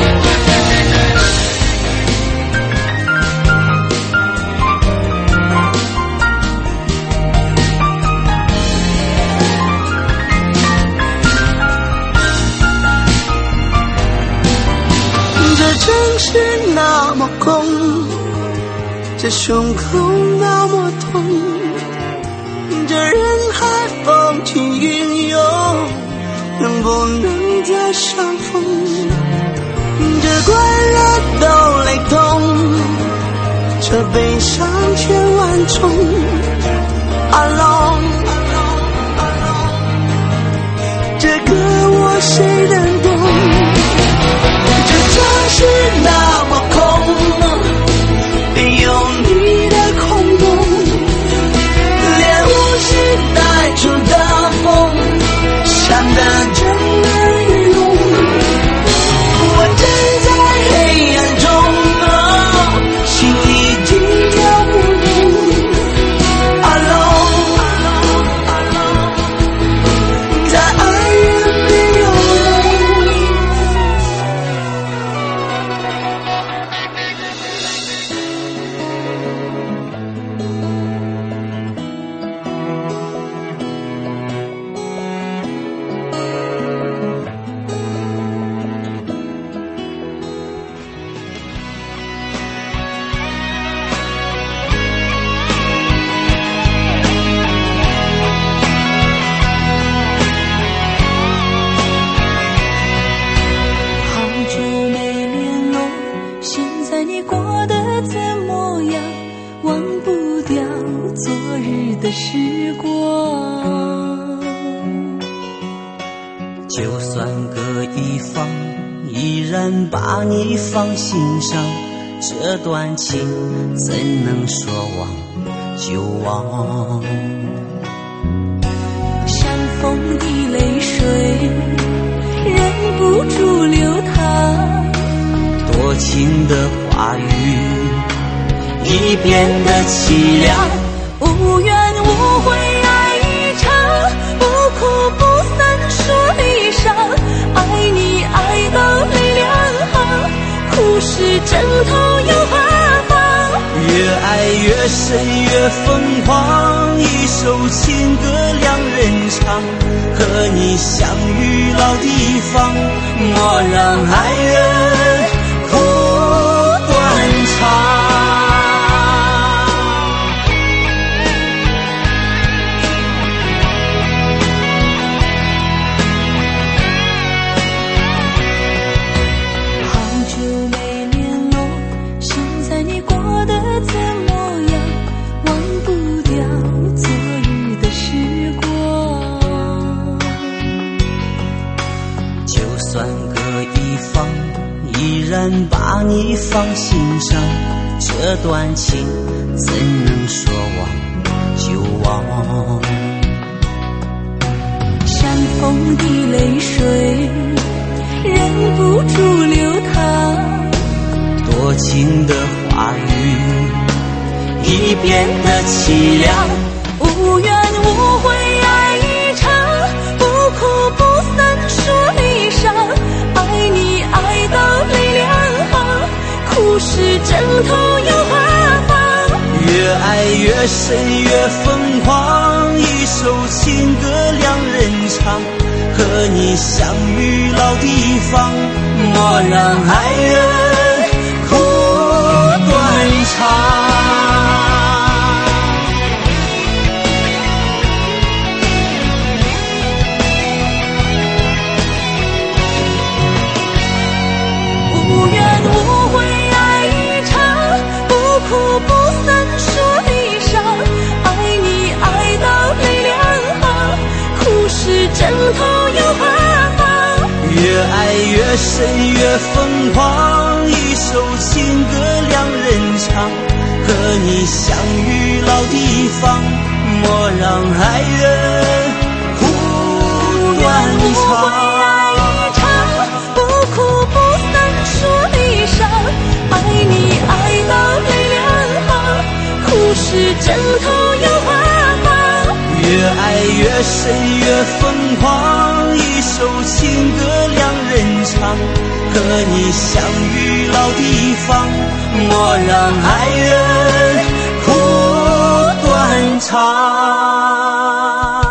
城市那么空，这胸口那么痛，这人海风起云涌，能不能再相逢？这快乐都雷同，这悲伤千万种。Alone， 这个我谁能懂？城市那么空，有你的空洞，连无视带出的风，想得震耳欲聋。我站在黑暗中，心已经跳不动。Alone， 在爱人没有人。 时光，就算各一方，依然把你放心上。这段情怎能说忘就忘？ 像风的泪水，忍不住流淌。 多情的话语，已变得凄凉。 无怨无悔爱一场，不哭不散说离殇。爱你爱到泪两行，苦是枕头又何妨？ 越爱越深越疯狂，一首情歌两人唱，和你相遇老地方，莫让爱人哭断肠。依然把你放心上，这段情怎能说忘就忘？ 像风的泪水，忍不住流淌。 多情的话语，已变得凄凉。 无怨无悔爱一场，不哭不散说离殇。爱你爱到泪两行，苦是枕头又何妨？ 越爱越深越疯狂，一首情歌两人唱，和你相遇老地方，莫让爱人哭断肠。 越深越疯狂，一首情歌两人唱，和你相遇老地方，莫让爱人苦断肠。 不哭不散说离殇，爱你爱到泪两行，哭是枕头有花房。 越爱越深越疯狂，一首情歌两人唱，和你相遇老地方，莫让爱人苦断肠。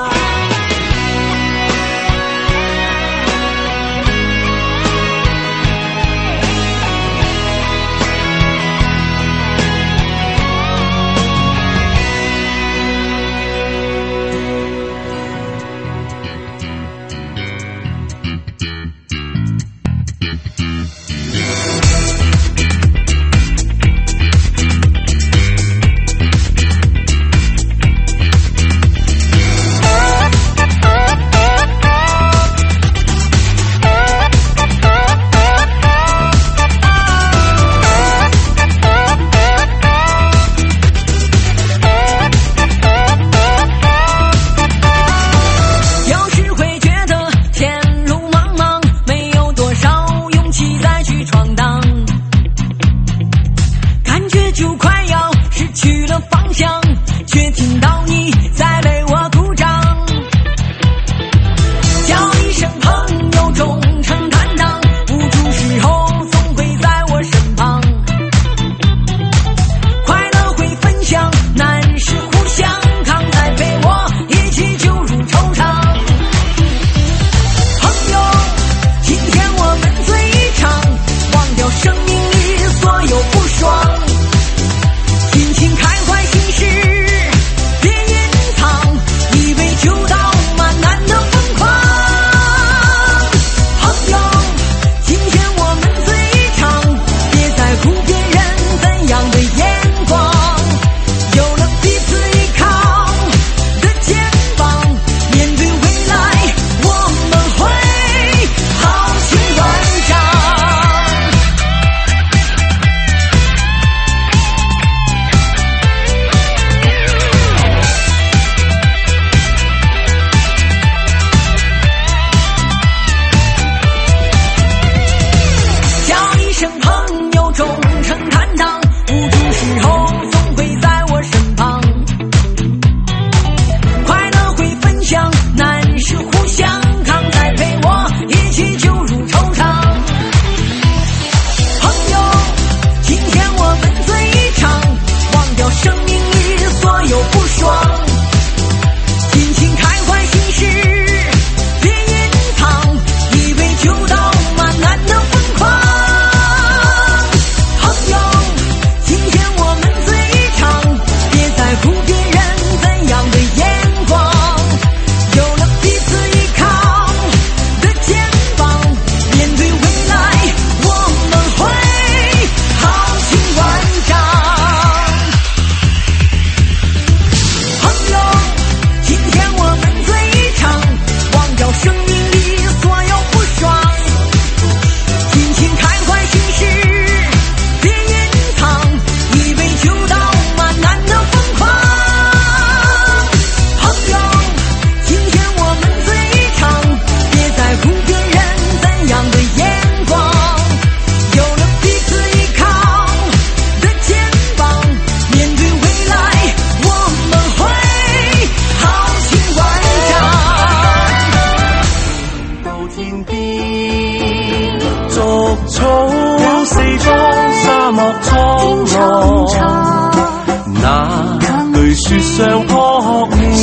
雪上撲面，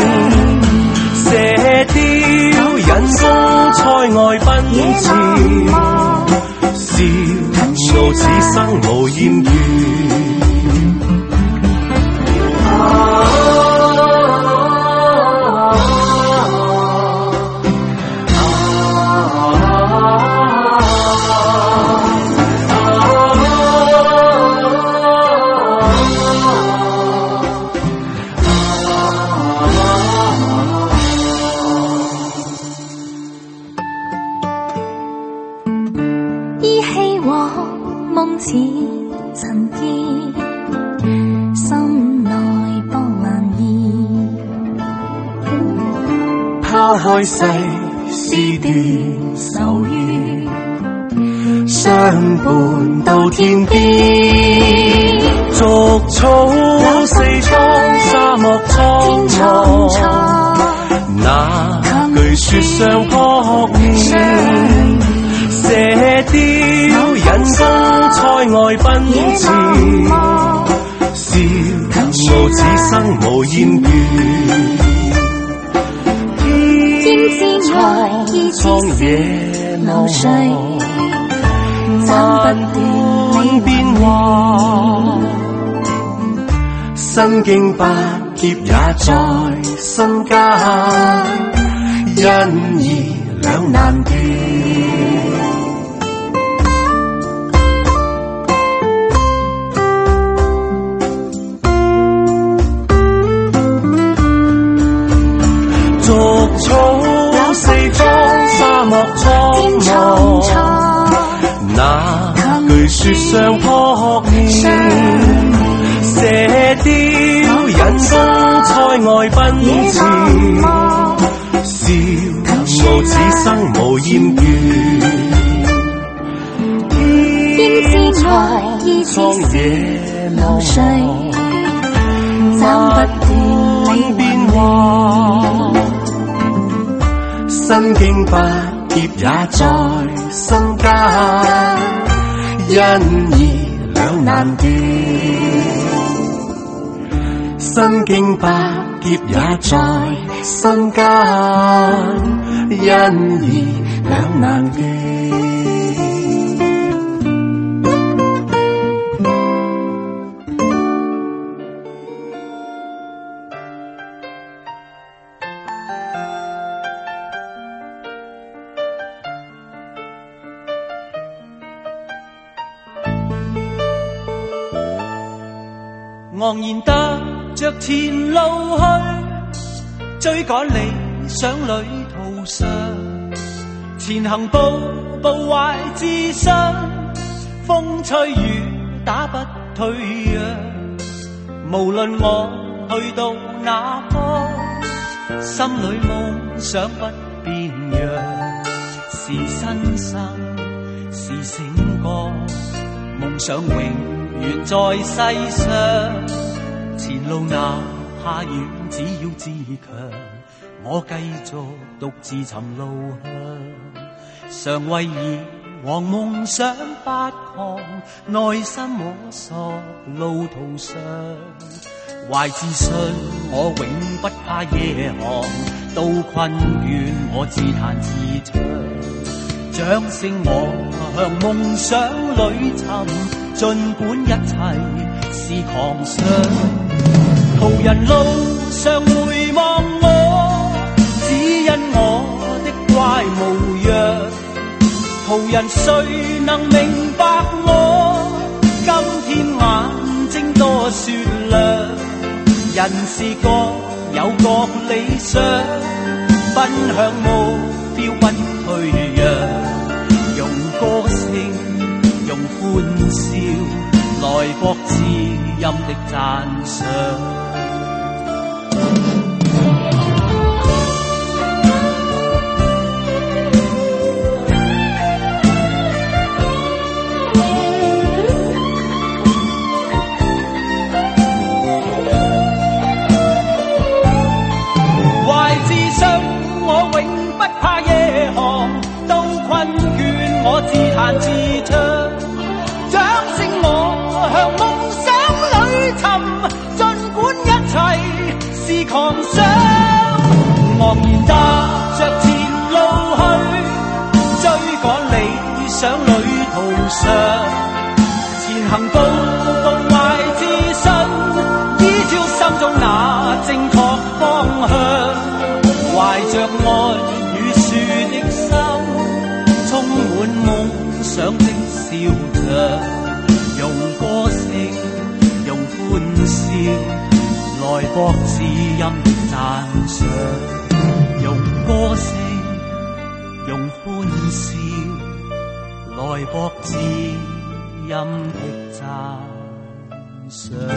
射雕引弓塞外奔馳，笑傲此生無厭倦。 夢似塵結，心內波瀾移。 拋開世事斷愁怨，相伴到天邊。逐草四方，沙漠蒼茫，那句說相撲面，射雕引弓塞外奔馳，笑傲此生無厭倦。 天之外，蒼野流水，斬不斷變幻。 身經百劫也在心間，因而兩難斷。逐草四方，沙漠蒼茫，那句說相撲面，射雕引弓塞外奔馳，笑傲此生無厭倦。 天之外，蒼野流水，斬不斷變幻。 身經百劫也在心間，因而兩難斷。身經百劫也在心間，因而兩難斷。 昂然踏着前路去，追趕理想旅途上，前行步步懷自信，風吹雨打不退讓。無論我去到哪方，心裏夢想不變樣，是新生是醒覺，夢想永遠在世上。前路哪怕遠，只要自強，我繼續獨自尋路向。常為以往夢想不亢，內心摸索路途上，懷自信我永不怕夜航，到困倦我自彈自唱，掌聲我向夢想裏尋，儘管一切是狂想。途人路上回望我，只因我的怪模樣。途人誰能明白我？今天眼睛多雪亮。人是各有各理想，奔向目標不退讓。用歌聲，用歡笑，來博知音的讚賞。我自彈自唱，掌聲我向夢想裏尋，儘管一切是狂想。昂然踏着前路去，追趕理想旅途上，前行步步懷自信，依照心中那正確方向，懷着愛與樹的心，充滿夢想的笑着，用歌聲，用歡笑，來博知音的讚賞。用歌聲，用歡笑，來博知音的讚賞。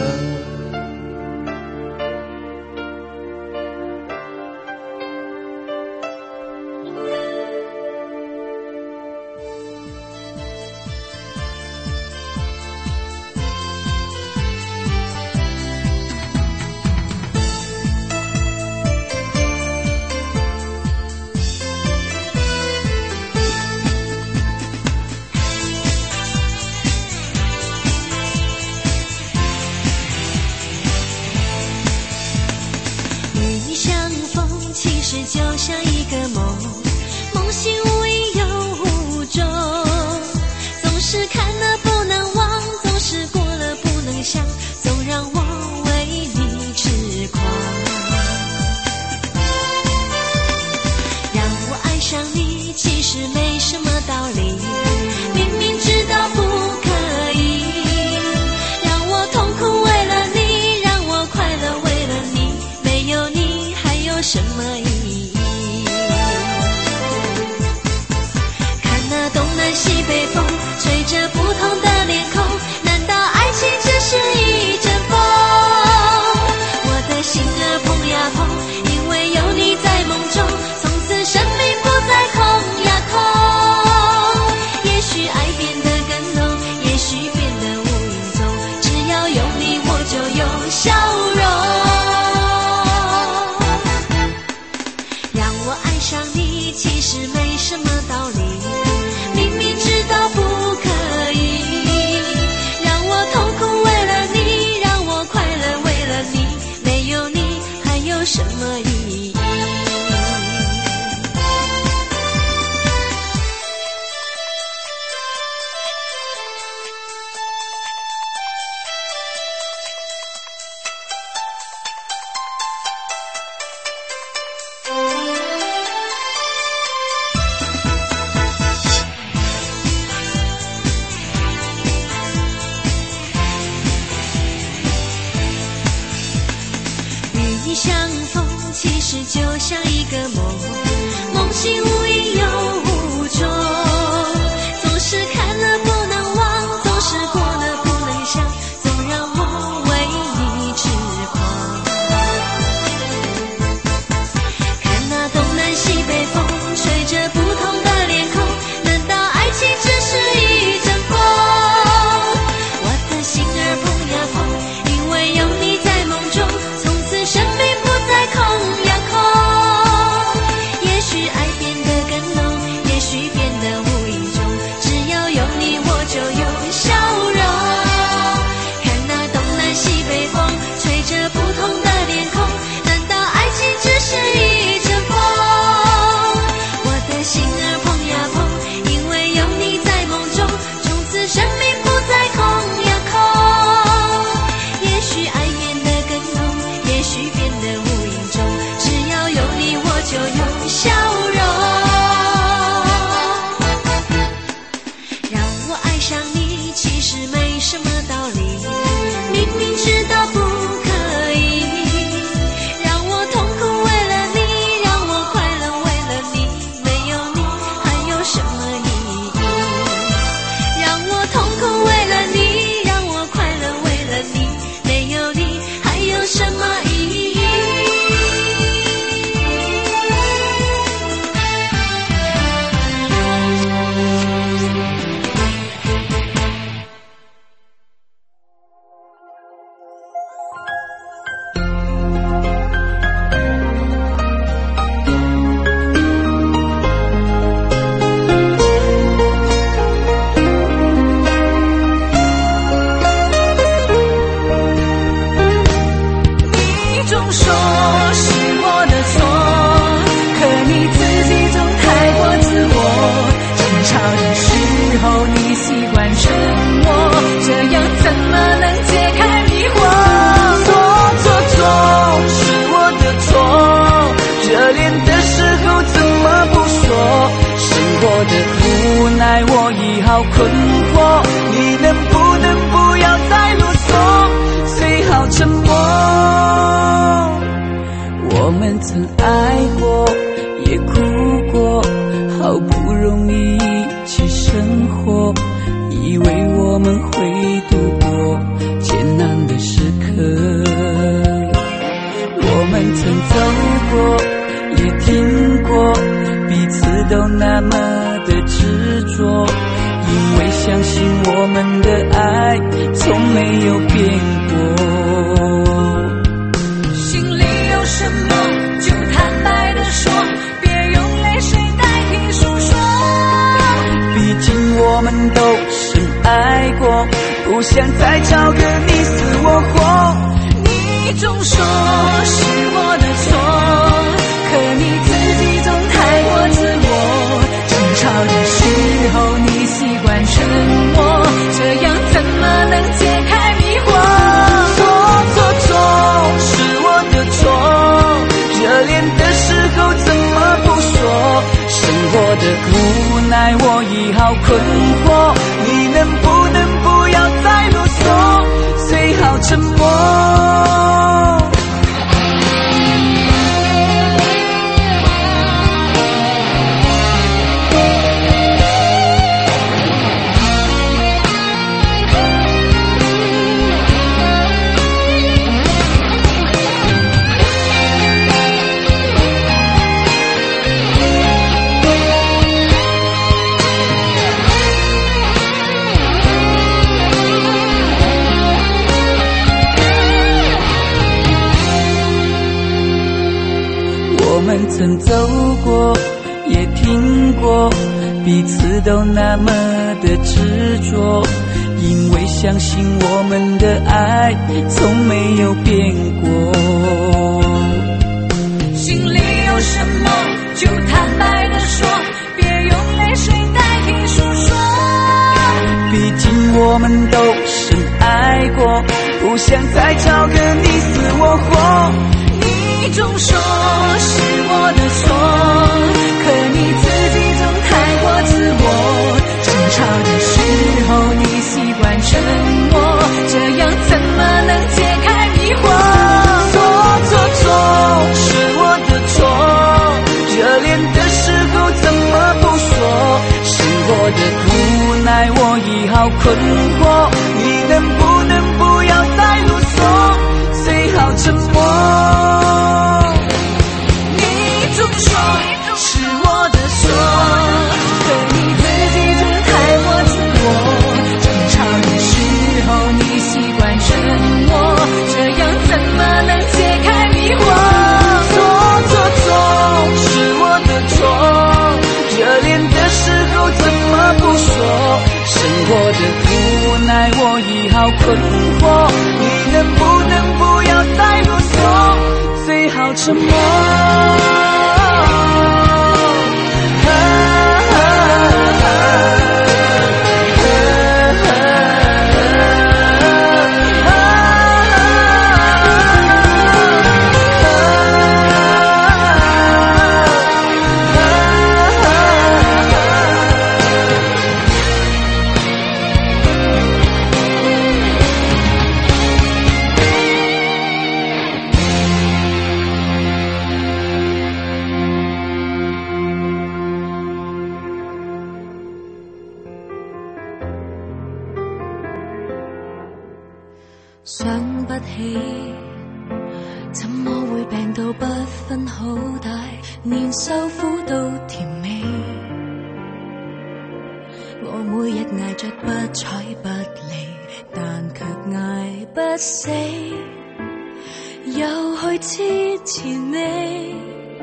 好不容易一起生活，以为我们么的执着，因为相信我们的爱从没有变过。 心里有什么就坦白地说，别用泪水代替诉说。 毕竟我们都深爱过，不想再找个你死我活。 你总说是我的错，可你自己总太过自我。争吵的时候你习惯沉默，这样怎么能解开迷惑？ 错是我的错，热恋的时候怎么不说？生活的无奈我已好困惑，你能不能不要再啰嗦，最好沉默。我们曾走过，也听过，彼此都那么的执着，因为相信我们的爱从没有变过。 心里有什么就坦白地说，别用泪水代替诉说。 毕竟我们都深爱过，不想再找个你死我活。 你总说是我的错，可你自己总太过自我。争吵的时候你习惯沉默，这样怎么能解开迷惑？ 错是我的错，热恋的时候怎么不说？生活的无奈我已好困惑，你能不能不要再啰嗦，最好沉默。 总说是我的错，可你自己总太过自我。争吵的时候你习惯沉默，这样怎么能解开迷惑？ 错是我的错，热恋的时候怎么不说？生活的无奈我已好困惑，你能不能不要再啰嗦，最好沉默。 想不起怎麼會病到不分好歹，連受苦都甜美。我每日捱着不睬不理，但卻捱不死，又去支持你。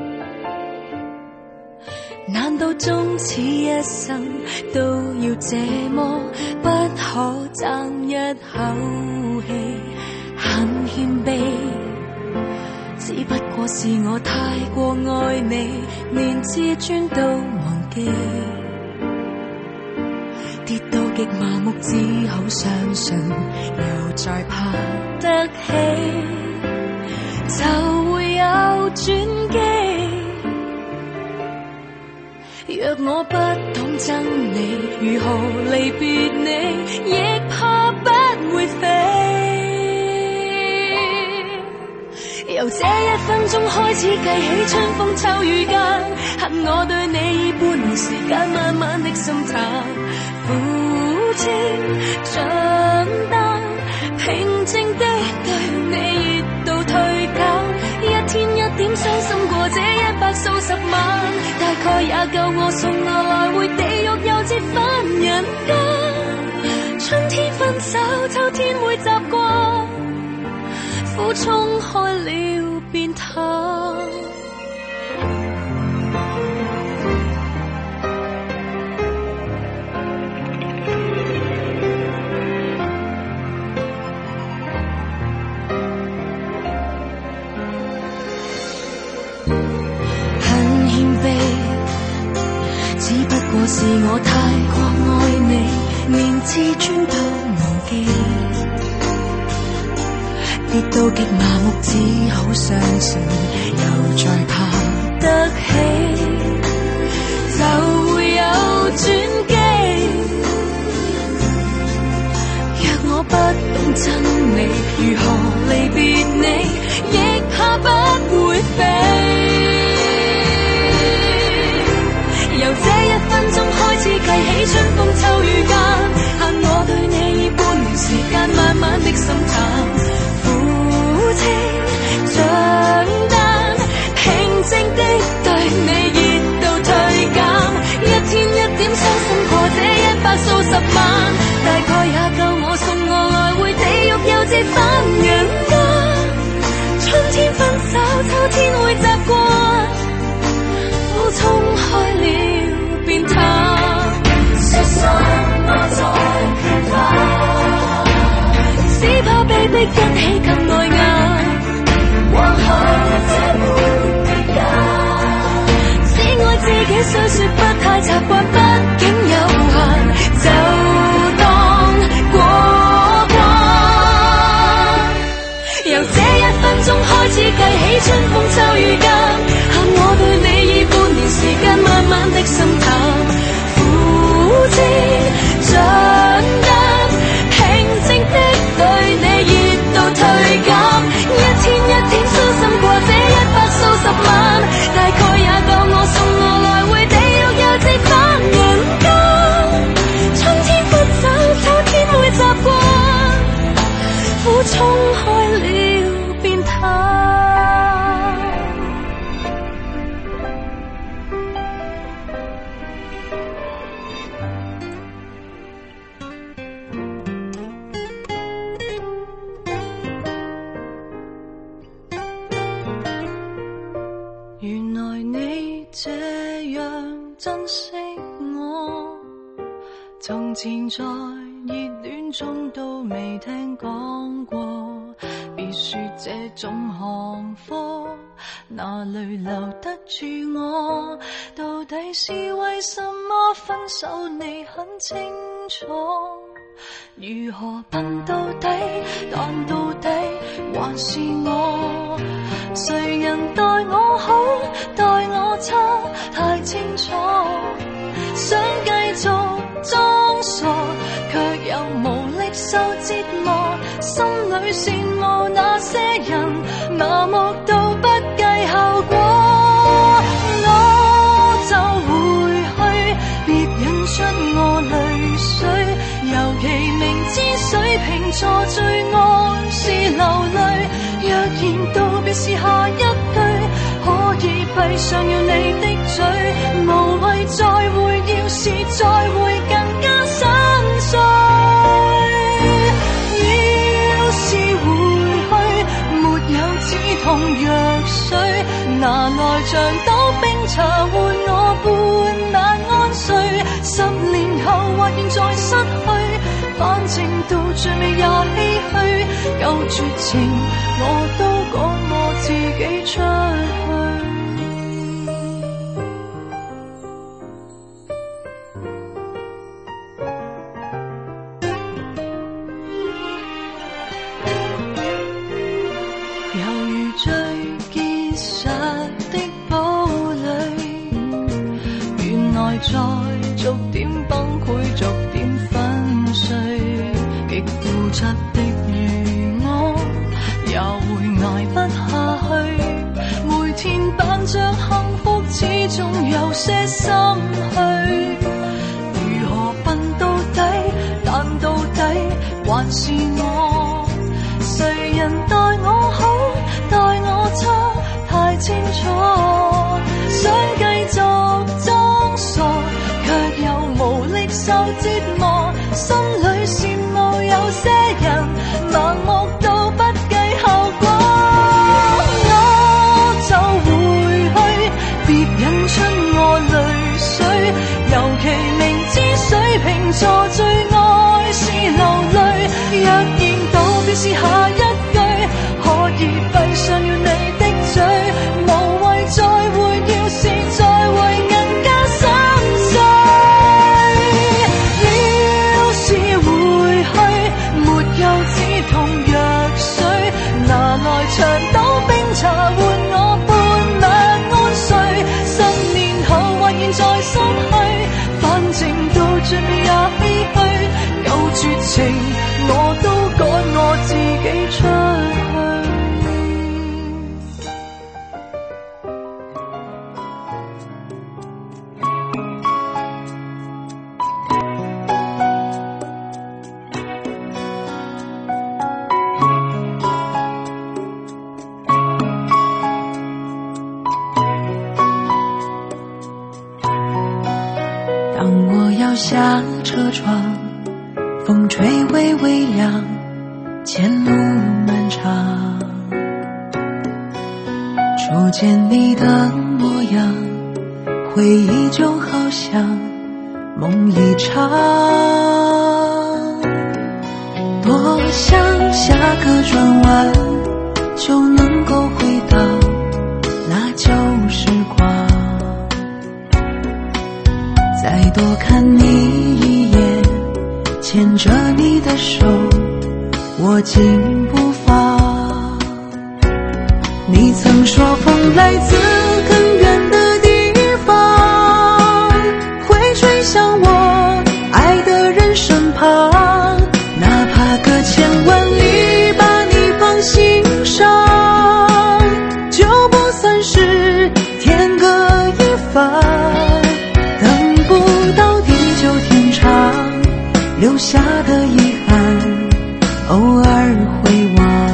難道終此一生都要這麼不可爭一口氣？很謙卑，只不過是我太過愛你，連自尊都忘記。跌到極麻木，只好相信又再爬得起，就會有轉機。若我不懂憎你，如何離別你，亦怕不會飛。由這一分鐘開始計起，春風秋雨間，恨我對你已半年時間，慢慢的心淡，負情長大，平靜的對你熱度退減，一天一點傷心過這一百百數十萬，大概也夠我送我來回地獄又折返人間。春天分手，秋天會習慣，苦衝開了便淡。 只不過是我太過愛你，連自尊都忘記，跌到極麻木，只好相信又再爬得起，就會有轉機。若我不懂真理，如何離別你，亦怕不會飛。由這一分鐘開始計起，春風秋雨間，限我對你以半年時間，慢慢的心淡，苦清像丹，平靜的對你熱度退減，一天一點傷心過這100數十萬，大概也夠我送我來回地獄又折返人間。春天分手，秋天會習慣，苦衝開了變淡，說什麼在缺乏，只怕被逼一起更礙眼，或許這沒別人，只愛自己雖說不太習慣，畢竟有限，就當過關。由這一分鐘開始計起，春風秋雨間，限我對你以半年時間，慢慢的心淡，苦清像丹，平靜的對你熱度退減，一天一點傷心過這100數十萬，大概也夠我送我來回地獄又折返人間。春天分手，秋天會習慣，苦衝開了變淡。原來你這樣珍惜我，從前在熱戀中都未聽講過，別說這種行貨哪裏留得住我，到底是為什麼分手你很清楚，如何笨到底，但到底還是我，誰人待我好待我差太清楚，想繼續裝傻卻又無力受折磨，心裏羨慕那些人麻木到不計後果，我就回去別引出我淚水，尤其明知水瓶座最愛是流淚，若然道別是下一句，可以閉上了你的嘴，無謂再會，要是再會更加心碎，要是回去沒有止痛藥水，拿來像倒冰茶換我半晚安睡，10年後或現在失去，反正到最尾也唏噓，夠絕情我都趕我自己出去。猶如最結實的堡壘，原來在逐點崩潰，逐點粉碎，極固執的如我，也會捱不下去。每天扮着幸福，始終有些心虛。如何笨到底，但到底還是我。誰人待我好，待我差，太清楚。 折磨，心裏羨慕有些人盲目到不計後果。我就回去，別引出我淚水，尤其明知水瓶座最愛是流淚。若見到便是下一句，可以閉上了你的嘴，無謂再會，要是再會更加心碎。要是回去沒有止痛藥水，拿來長島冰茶換我半晚安睡。10年後或現在失去，反正到最尾也唏噓。夠絕情我都趕我自己出去。 当我要下车窗，风吹微微凉，前路漫长。初见你的模样，回忆就好像梦一场。多想下个转弯就能够回到那旧时光，再多看你一眼，牵着你的手握紧不放。你曾说风来自很远的地方，会吹向我爱的人身旁，哪怕隔千万里把你放心上，就不算是天各一方。等不到地久天长，留下的遗憾偶尔回望，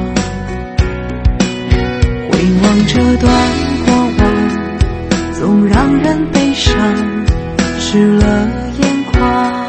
回望这段过往，总让人悲伤，湿了眼眶。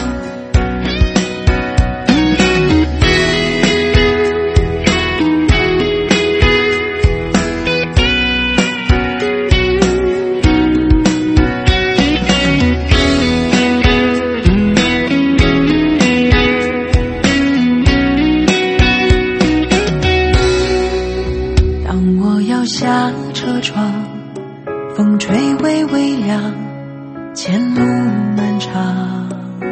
下车窗，风吹微微凉，前路漫长。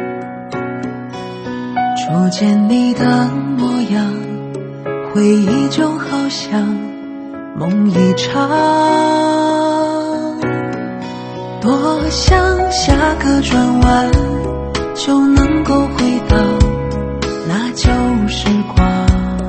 初见你的模样，回忆就好像梦一场。多想下个转弯就能够回到那旧时光，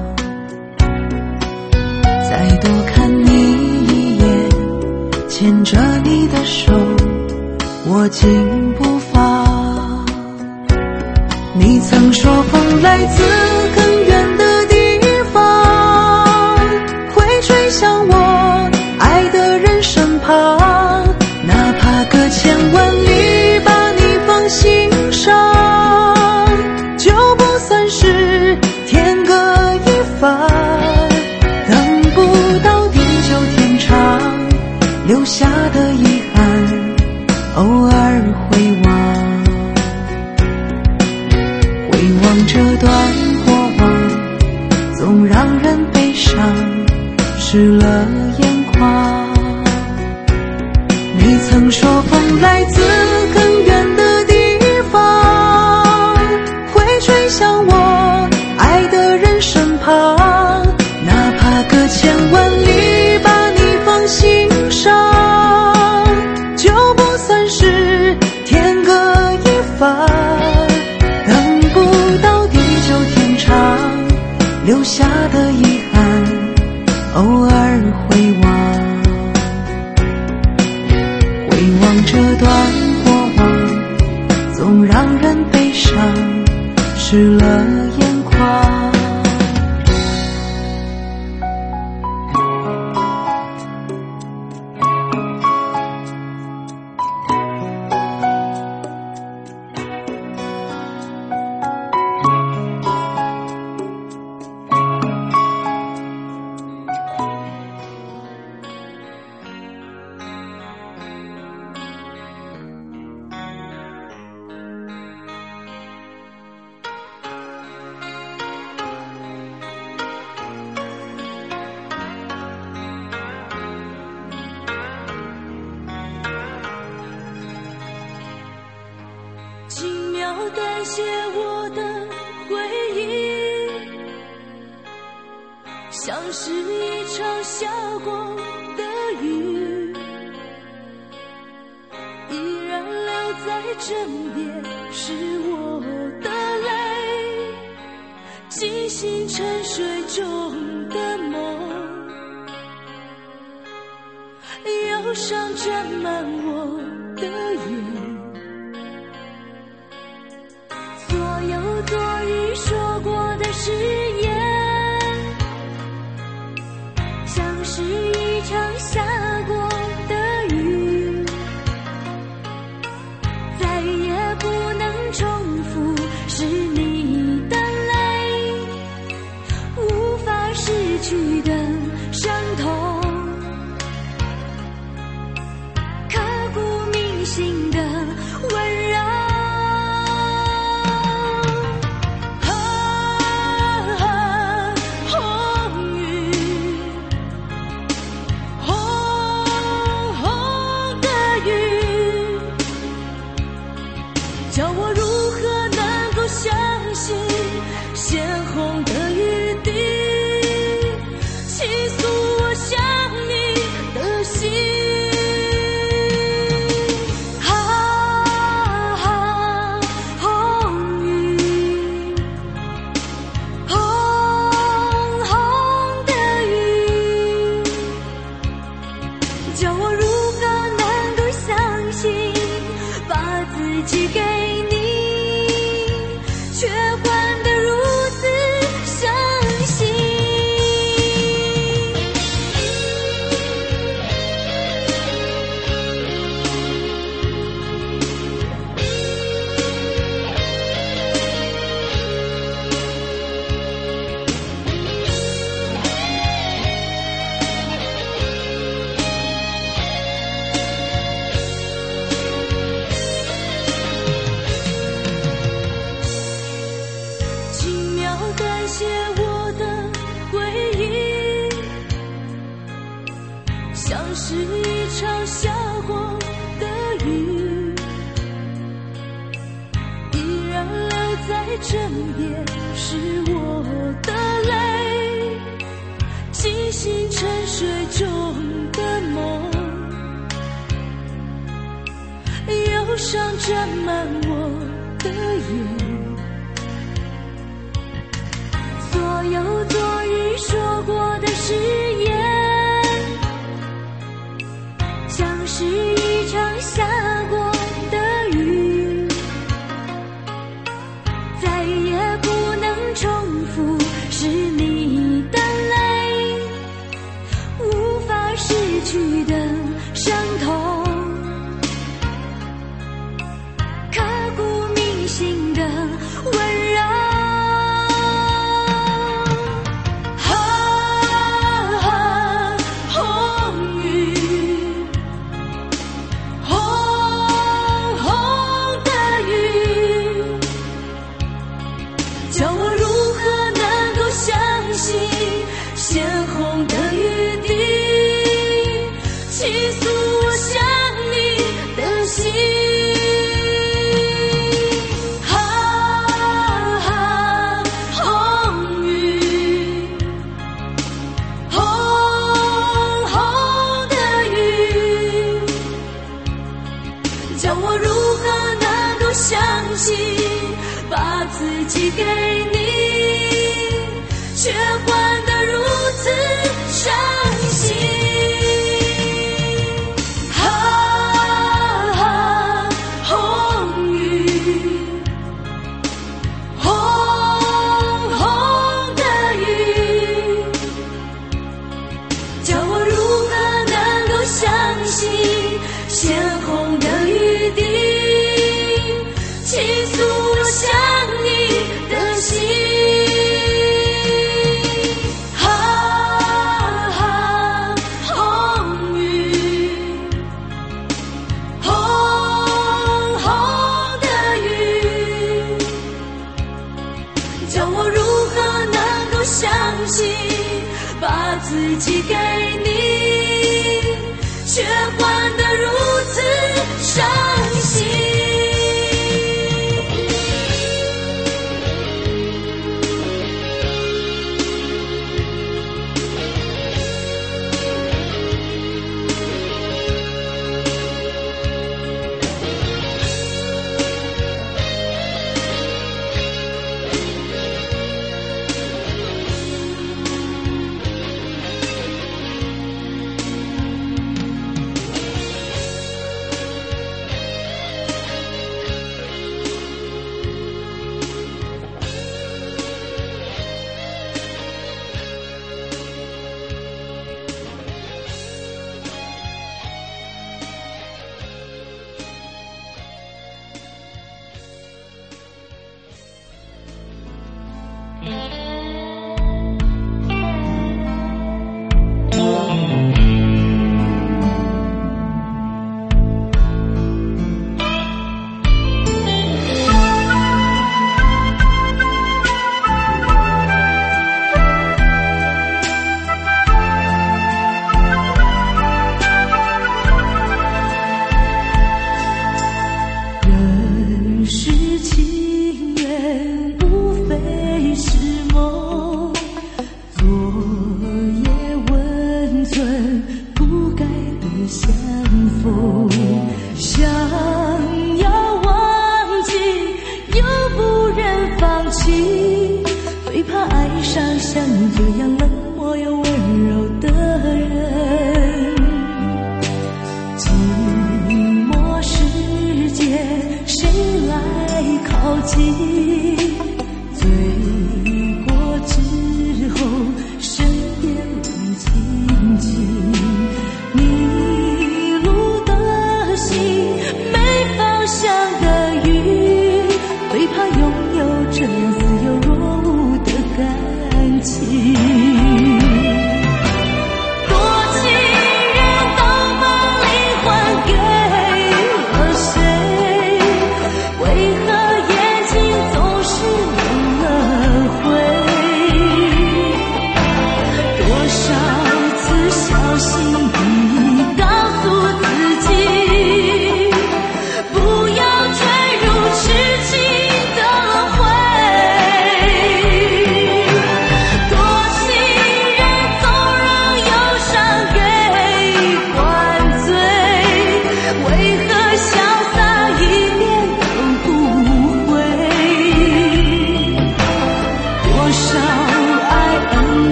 再多看你一眼，牵着你的手握紧不放。你曾说风来自很远的地方，会吹向我爱的人身旁，哪怕隔千万里把你放心上，就不算是天各一方。留下的遗憾偶尔回望，回望这段过往，总让人悲伤，湿了眼眶。你曾说风来自很远的地方，会吹向我爱的人身旁，哪怕隔千万里把你放心上，就不算是天各一方。等不到地久天长，留下的遗憾偶尔回望，回望这段过往，总让人悲伤，湿了眼眶。 轻描淡写我的回忆，像是一场下过的雨，依然留在枕边，是我的泪，惊醒沉睡中的梦，忧伤沾满我的眼。所有昨日说过的誓言，像是一场下过的雨，再也不能重复，是你的泪，无法失去的伤痛，刻骨铭心的温柔。是一场下过的雨，依然留在枕边，是我的泪，惊醒沉睡中的梦，忧伤沾满我的眼。所有昨日说过的誓言，像是一场下过的雨，再也不能重复，是你的泪，无法失去的伤痛，刻骨铭心的温柔。把自己给你，却换得如此伤心。红雨，红红的雨，叫我如何能够相信鲜红的雨滴，倾诉我想你的心。红雨，红红的雨，叫我如何能够相信，把自己给你，却换得如此伤心。 近，醉过之后深夜冷清清，迷路的心，没方向的云，最怕拥有这样似有若无的感情。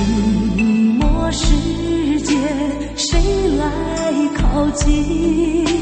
寂寞世界，谁来靠近？